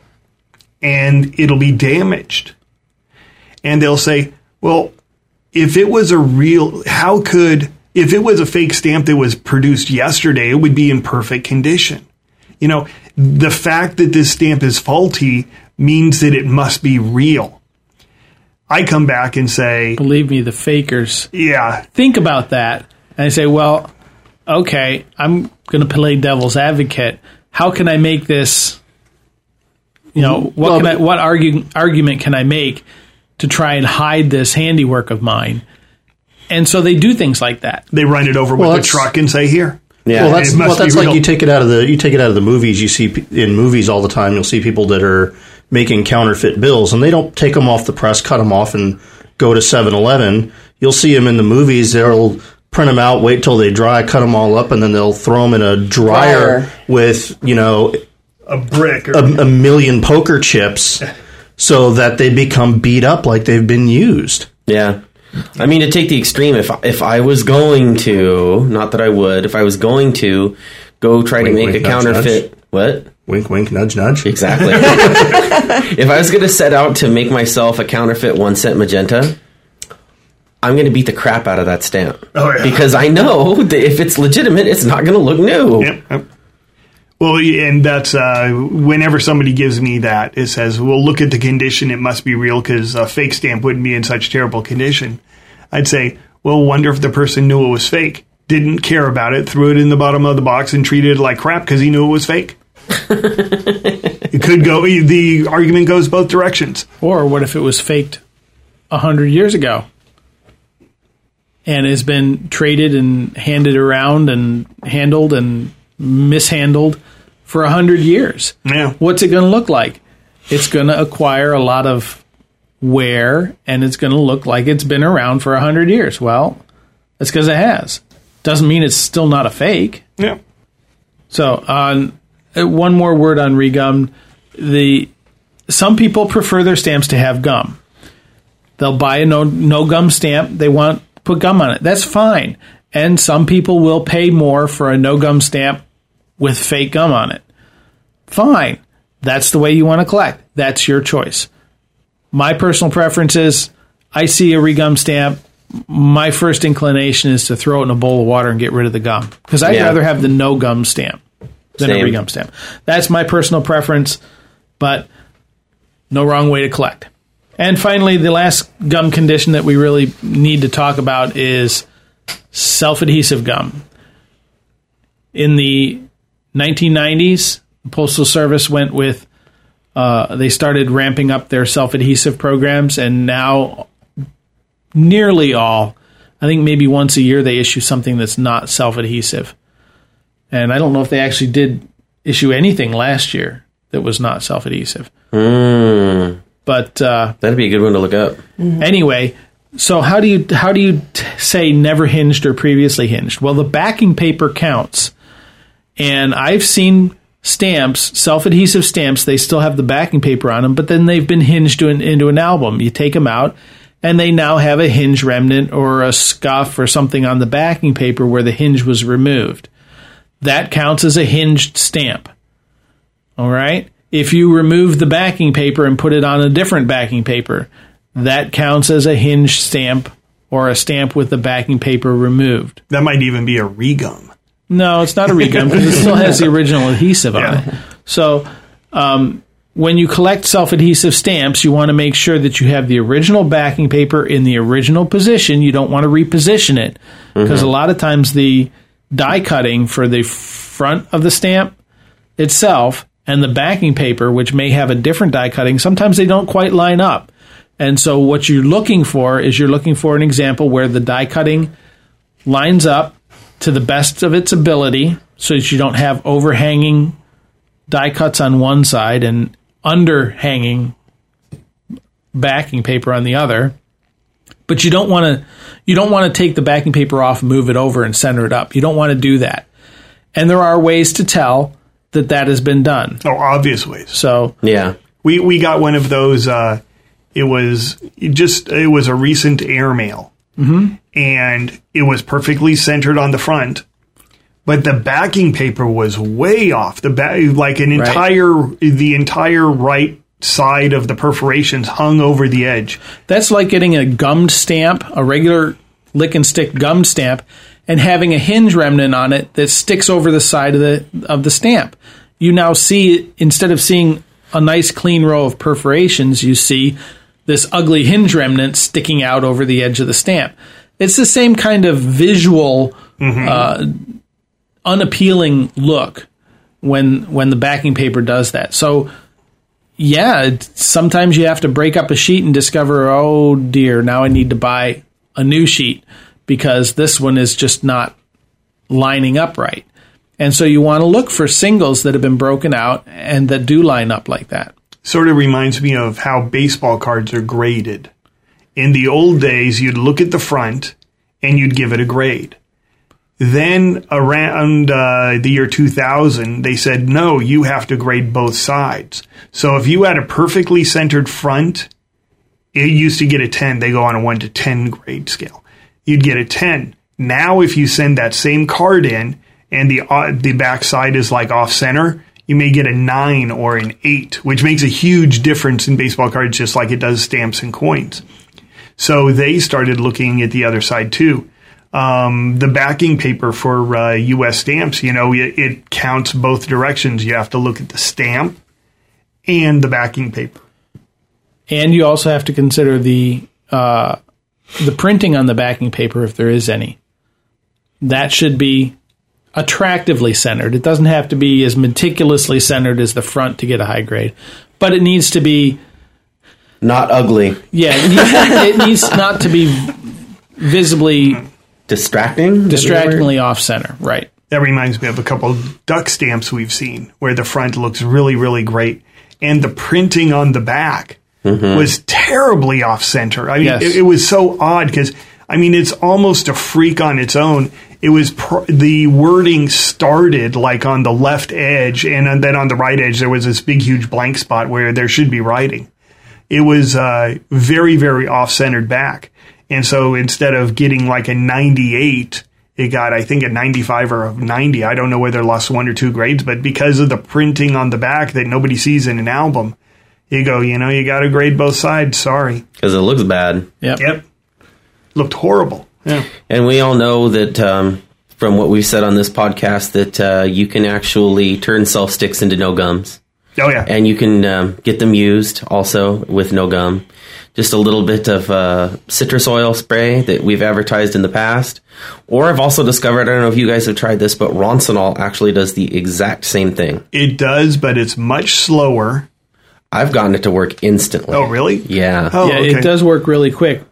and it'll be damaged. And they'll say, well, if it was a real, how could, if it was a fake stamp that was produced yesterday, it would be in perfect condition. You know, the fact that this stamp is faulty means that it must be real. I come back and say...
Believe me, the fakers.
Yeah.
Think about that. And I say, well, okay, I'm going to play devil's advocate. How can I make this... You know, what well, can I, what argue, argument can I make to try and hide this handiwork of mine? And so they do things like that.
They run it over
well,
with a truck and say, here.
Yeah, well, that's, well, that's like you take it out of the you take it out of the movies. You see in movies all the time. You'll see people that are making counterfeit bills, and they don't take them off the press, cut them off, and go to seven eleven. You'll see them in the movies. They'll print them out, wait till they dry, cut them all up, and then they'll throw them in a dryer, dryer. with you know
a brick or
a, a million poker chips, so that they become beat up like they've been used.
Yeah. I mean, to take the extreme, if if I was going to, not that I would, if I was going to go try wink, to make wink, a nudge, counterfeit, nudge. What?
Wink, wink, nudge, nudge.
Exactly. If I was going to set out to make myself a counterfeit one cent magenta, I'm going to beat the crap out of that stamp.
Oh, yeah.
Because I know that if it's legitimate, it's not going to look new.
Yep. yep. Well, and that's uh, whenever somebody gives me that, it says, well, look at the condition. It must be real because a fake stamp wouldn't be in such terrible condition. I'd say, well, wonder if the person knew it was fake, didn't care about it, threw it in the bottom of the box and treated it like crap because he knew it was fake. It could go, the argument goes both directions.
Or what if it was faked one hundred years ago and has been traded and handed around and handled and mishandled for a hundred years?
Yeah.
What's it going to look like? It's going to acquire a lot of wear, and it's going to look like it's been around for a hundred years. Well, that's because it has. Doesn't mean it's still not a fake.
Yeah.
So, on uh, one more word on regummed. The some people prefer their stamps to have gum. They'll buy a no no gum stamp. They want to put gum on it. That's fine. And some people will pay more for a no gum stamp with fake gum on it. Fine. That's the way you want to collect. That's your choice. My personal preference is I see a regum stamp. My first inclination is to throw it in a bowl of water and get rid of the gum. Because I'd yeah. rather have the no gum stamp than Same. a regum stamp. That's my personal preference, but no wrong way to collect. And finally, the last gum condition that we really need to talk about is self-adhesive gum. In the nineteen nineties, the Postal Service went with, uh, they started ramping up their self-adhesive programs, and now nearly all, I think maybe once a year, they issue something that's not self-adhesive. And I don't know if they actually did issue anything last year that was not self-adhesive.
Mm.
But uh,
that'd be a good one to look up.
Mm-hmm. Anyway, So how do you how do you t- say never hinged or previously hinged? Well, the backing paper counts, and I've seen stamps, self-adhesive stamps. They still have the backing paper on them, but then they've been hinged to an, into an album. You take them out, and they now have a hinge remnant or a scuff or something on the backing paper where the hinge was removed. That counts as a hinged stamp. All right. If you remove the backing paper and put it on a different backing paper, that counts as a hinged stamp or a stamp with the backing paper removed.
That might even be a regum.
No, it's not a regum because it still has the original adhesive on
Yeah.
it. So um, when you collect self-adhesive stamps, you want to make sure that you have the original backing paper in the original position. You don't want to reposition it because
Mm-hmm.
a lot of times the die cutting for the front of the stamp itself and the backing paper, which may have a different die cutting, sometimes they don't quite line up. And so what you're looking for is you're looking for an example where the die cutting lines up to the best of its ability so that you don't have overhanging die cuts on one side and underhanging backing paper on the other. But you don't want to you don't want to take the backing paper off, move it over, and center it up. You don't want to do that. And there are ways to tell that that has been done.
Oh, obvious ways.
So
Yeah.
We we got one of those. Uh, it was it just it was a recent airmail, mm-hmm. and it was perfectly centered on the front, but the backing paper was way off. The back, like an
Right.
entire the entire right side of the perforations hung over the edge.
that's like getting a gummed stamp, a regular lick and stick gummed stamp, and having a hinge remnant on it that sticks over the side of the of the stamp. You now see, instead of seeing a nice clean row of perforations, you see this ugly hinge remnant sticking out over the edge of the stamp. It's the same kind of visual, uh, unappealing look when when the backing paper does that. So, yeah, it, sometimes you have to break up a sheet and discover, oh dear, now I need to buy a new sheet because this one is just not lining up right. And so you want to look for singles that have been broken out and that do line up like that.
Sort of reminds me of how baseball cards are graded. In the old days, you'd look at the front and you'd give it a grade. Then around uh, the year two thousand, they said, no, you have to grade both sides. So if you had a perfectly centered front, it used to get a ten. They go on a one to ten grade scale. You'd get a ten. Now if you send that same card in and the uh, the back side is like off center, you may get a nine or an eight, which makes a huge difference in baseball cards, just like it does stamps and coins. So they started looking at the other side too. Um, the backing paper for uh, U S stamps, you know, it, it counts both directions. You have to look at the stamp and the backing paper.
And you also have to consider the uh, the printing on the backing paper, if there is any. That should be attractively centered. It doesn't have to be as meticulously centered as the front to get a high grade, but it needs to be,
Not ugly.
yeah, it needs, it needs not to be visibly
Distracting?
distractingly off center. Right.
That reminds me of a couple duck stamps we've seen where the front looks really, really great. And the printing on the back mm-hmm. was terribly off center. I mean,
Yes.
it, it was so odd because, I mean, it's almost a freak on its own. It was pr- the wording started like on the left edge, and then on the right edge there was this big, huge blank spot where there should be writing. It was uh, very, very off-centered back, and so instead of getting like a ninety-eight, it got I think a ninety-five or a ninety. I don't know whether it lost one or two grades, but because of the printing on the back that nobody sees in an album, you go, you know, you got to grade both sides. Sorry.
Because it looks bad.
Yep.
Yep. Looked horrible. Yeah.
And we all know that um, from what we've said on this podcast that uh, you can actually turn self sticks into no gums.
Oh, yeah.
And you can um, get them used also with no gum. Just a little bit of uh, citrus oil spray that we've advertised in the past. Or I've also discovered, I don't know if you guys have tried this, but Ronsonol actually does the exact same thing.
It does, but it's much slower.
I've gotten it to work instantly.
Oh, really?
Yeah.
Oh,
Yeah,
okay.
it does work really quick,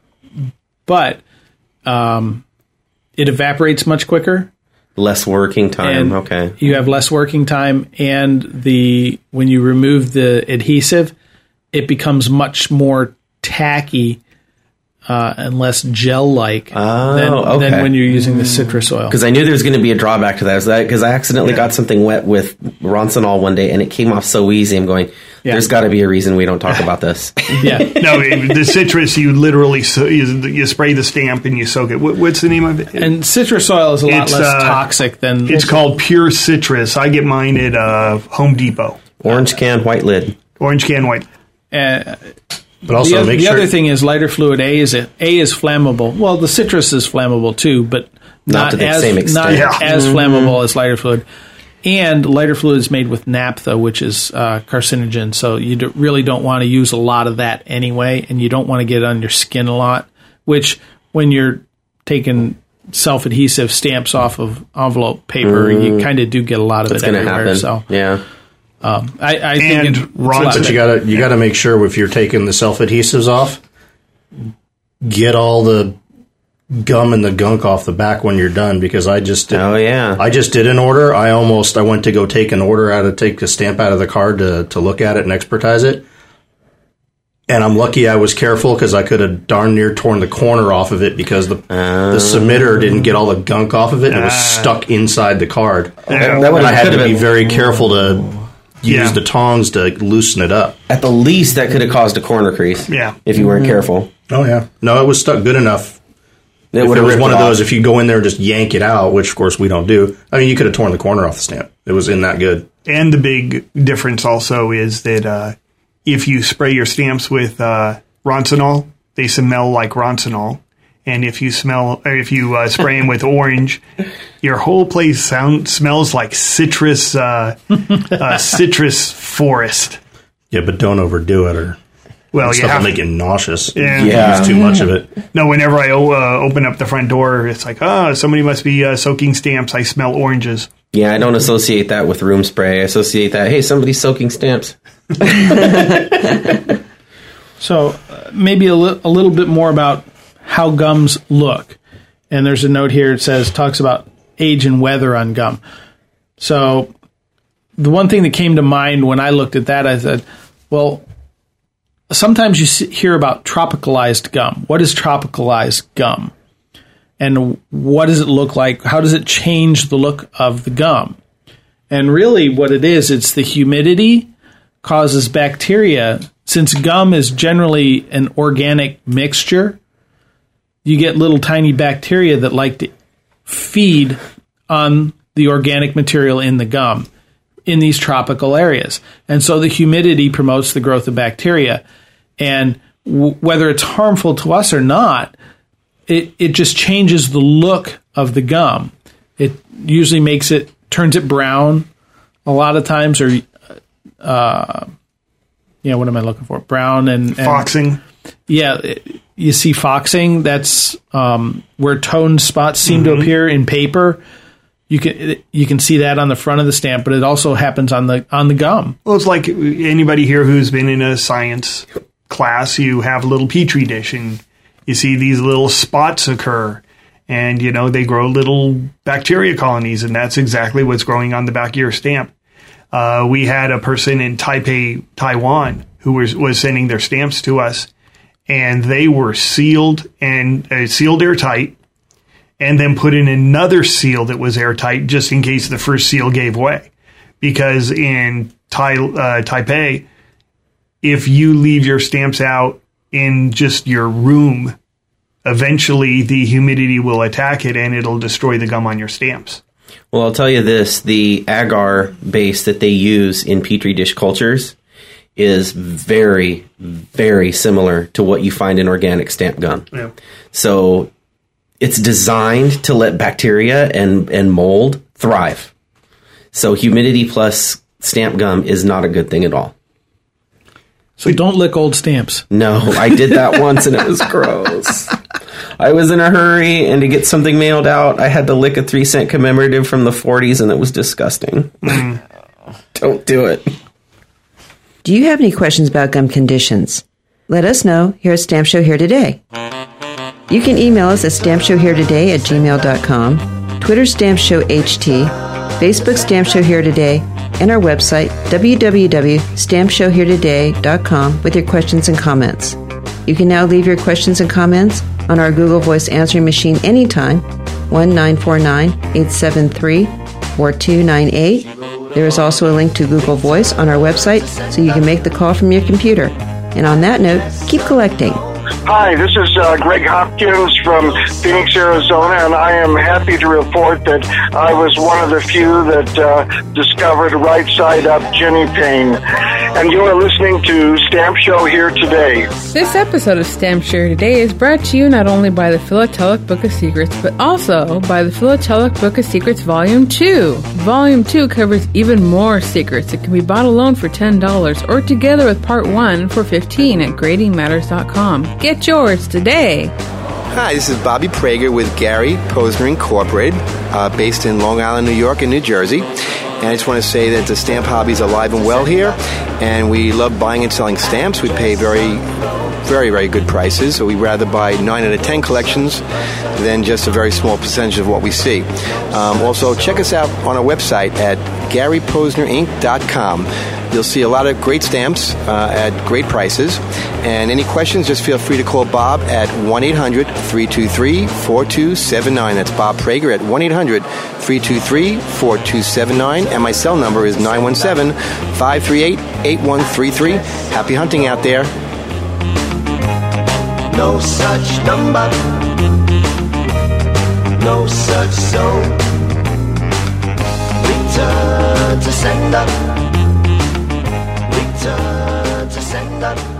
but um, it evaporates much quicker.
Less working time.
And
Okay.
you have less working time, and the when you remove the adhesive, it becomes much more tacky uh, and less gel-like
Oh,
than,
okay.
than when you're using the citrus oil.
Because I knew there was going to be a drawback to that. Because I accidentally got something wet with Roncinol one day, and it came off so easy. I'm going,
Yeah.
there's got to be a reason we don't talk about this.
Yeah.
No, it- the citrus, you literally, so, you, you spray the stamp and you soak it. What, what's the name of it?
And citrus oil is a lot
It's,
less
uh,
toxic than...
It's called Pure Citrus. I get mine at uh, Home Depot.
Orange can, white lid.
Orange can white.
Uh,
But also
the, oth-
make
the
sure
other thing is lighter fluid A is a, A is flammable. Well, the citrus is flammable too, but
Not
not,
to the
as
same extent.
not
Yeah.
as
Mm-hmm.
flammable as lighter fluid. And lighter fluid is made with naphtha, which is uh, carcinogen. So you do, really don't want to use a lot of that anyway, and you don't want to get it on your skin a lot. Which, when you're taking self-adhesive stamps off of envelope paper, you kind of do get a lot of
That's
it
going to
everywhere.
happen.
So
Yeah.
um, I, I think
And
it, it's a
Ron-
lot
But you
better.
gotta you gotta make sure if you're taking the self adhesives off, get all the gum and the gunk off the back when you're done. Because I just did,
Oh, yeah.
I just did an order. I almost I went to go take an order out of take a stamp out of the card to to look at it and expertise it. And I'm lucky I was careful because I could have darn near torn the corner off of it because the the submitter didn't get all the gunk off of it and it was stuck inside the card.
Yeah.
That would
And I
have
had
could
to
have
be
been,
very careful to use
Yeah.
the tongs to loosen it up.
at the least, that could have caused a corner crease.
Yeah.
If you weren't careful.
Oh yeah, no, it was stuck good enough.
It
If
would
it
have
was
ripped
one
it
of
off.
those, if you go in there and just yank it out, which of course we don't do. I mean, you could have torn the corner off the stamp. It was in that good.
And the big difference also is that uh, if you spray your stamps with uh, Roncinol, they smell like Roncinol. And if you smell, or if you uh, spray them with orange, your whole place sound smells like citrus, uh, uh, citrus forest.
Yeah, but don't overdo it, or
Well, you
stuff
have
will make you nauseous.
Yeah.
Yeah.
Use too much of it.
No, whenever I o- uh, open up the front door, it's like, oh, somebody must be uh, soaking stamps. I smell oranges.
Yeah, I don't associate that with room spray. I associate that, hey, somebody's soaking stamps.
So uh, maybe a, li- a little bit more about how gums look. And there's a note here. It says, talks about age and weather on gum. So the one thing that came to mind when I looked at that, I said, well, sometimes you see, hear about tropicalized gum. What is tropicalized gum? And what does it look like? How does it change the look of the gum? And really what it is, it's the humidity causes bacteria. Since gum is generally an organic mixture, you get little tiny bacteria that like to feed on the organic material in the gum in these tropical areas. And so the humidity promotes the growth of bacteria. And w- whether it's harmful to us or not, it, it just changes the look of the gum. It usually makes it, turns it brown a lot of times, or, uh, yeah, what am I looking for? Brown and, and
Foxing.
yeah, it- you see foxing. That's um, where toned spots seem to appear in paper. You can you can see that on the front of the stamp, but it also happens on the on the gum.
Well, it's like anybody here who's been in a science class, you have a little petri dish and you see these little spots occur. And, you know, they grow little bacteria colonies, and that's exactly what's growing on the back of your stamp. Uh, we had a person in Taipei, Taiwan, who was, was sending their stamps to us, and they were sealed and uh, sealed airtight, and then put in another seal that was airtight just in case the first seal gave way. Because in tai, uh, Taipei, if you leave your stamps out in just your room, eventually the humidity will attack it and it'll destroy the gum on your stamps.
Well, I'll tell you this, the agar base that they use in Petri dish cultures is very, very similar to what you find in organic stamp gum.
Yeah.
So it's designed to let bacteria and, and mold thrive. So humidity plus stamp gum is not a good thing at all.
So don't lick old stamps.
No, I did that once and it was gross. I was in a hurry, and to get something mailed out, I had to lick a three cent commemorative from the forties, and it was disgusting. Don't do it.
Do you have any questions about gum conditions? Let us know here at Stamp Show Here Today. You can email us at stamp show here today at gmail dot com, Twitter Stamp Show H T, Facebook Stamp Show Here Today, and our website, w w w dot stamp show here today dot com, with your questions and comments. You can now leave your questions and comments on our Google Voice answering machine anytime, one nine four nine, eight seven three, four two nine eight. There is also a link to Google Voice on our website, so you can make the call from your computer. And on that note, keep collecting.
Hi, this is uh, Greg Hopkins from Phoenix, Arizona, and I am happy to report that I was one of the few that uh, discovered right side up Jenny Payne. And you are listening to Stamp Show Here Today.
This episode of Stamp Show Here Today is brought to you not only by the Philatelic Book of Secrets, but also by the Philatelic Book of Secrets Volume two. Volume two covers even more secrets. It can be bought alone for ten dollars or together with Part one for fifteen dollars at grading matters dot com. Get yours today.
Hi, this is Bobby Prager with Gary Posner Incorporated, uh, based in Long Island, New York, and New Jersey. And I just want to say that the stamp hobby is alive and well here, and we love buying and selling stamps. We pay very, very, very good prices, so we'd rather buy nine out of ten collections than just a very small percentage of what we see. Um, also, check us out on our website at gary posner inc dot com. You'll see a lot of great stamps uh, at great prices. And any questions, just feel free to call Bob at one eight hundred, three two three, four two seven nine. That's Bob Prager at one eight hundred, three two three, four two seven nine. And my cell number is nine one seven, five three eight, eight one three three. Happy hunting out there.
No such number, no such zone. Return to sender. Return to sender.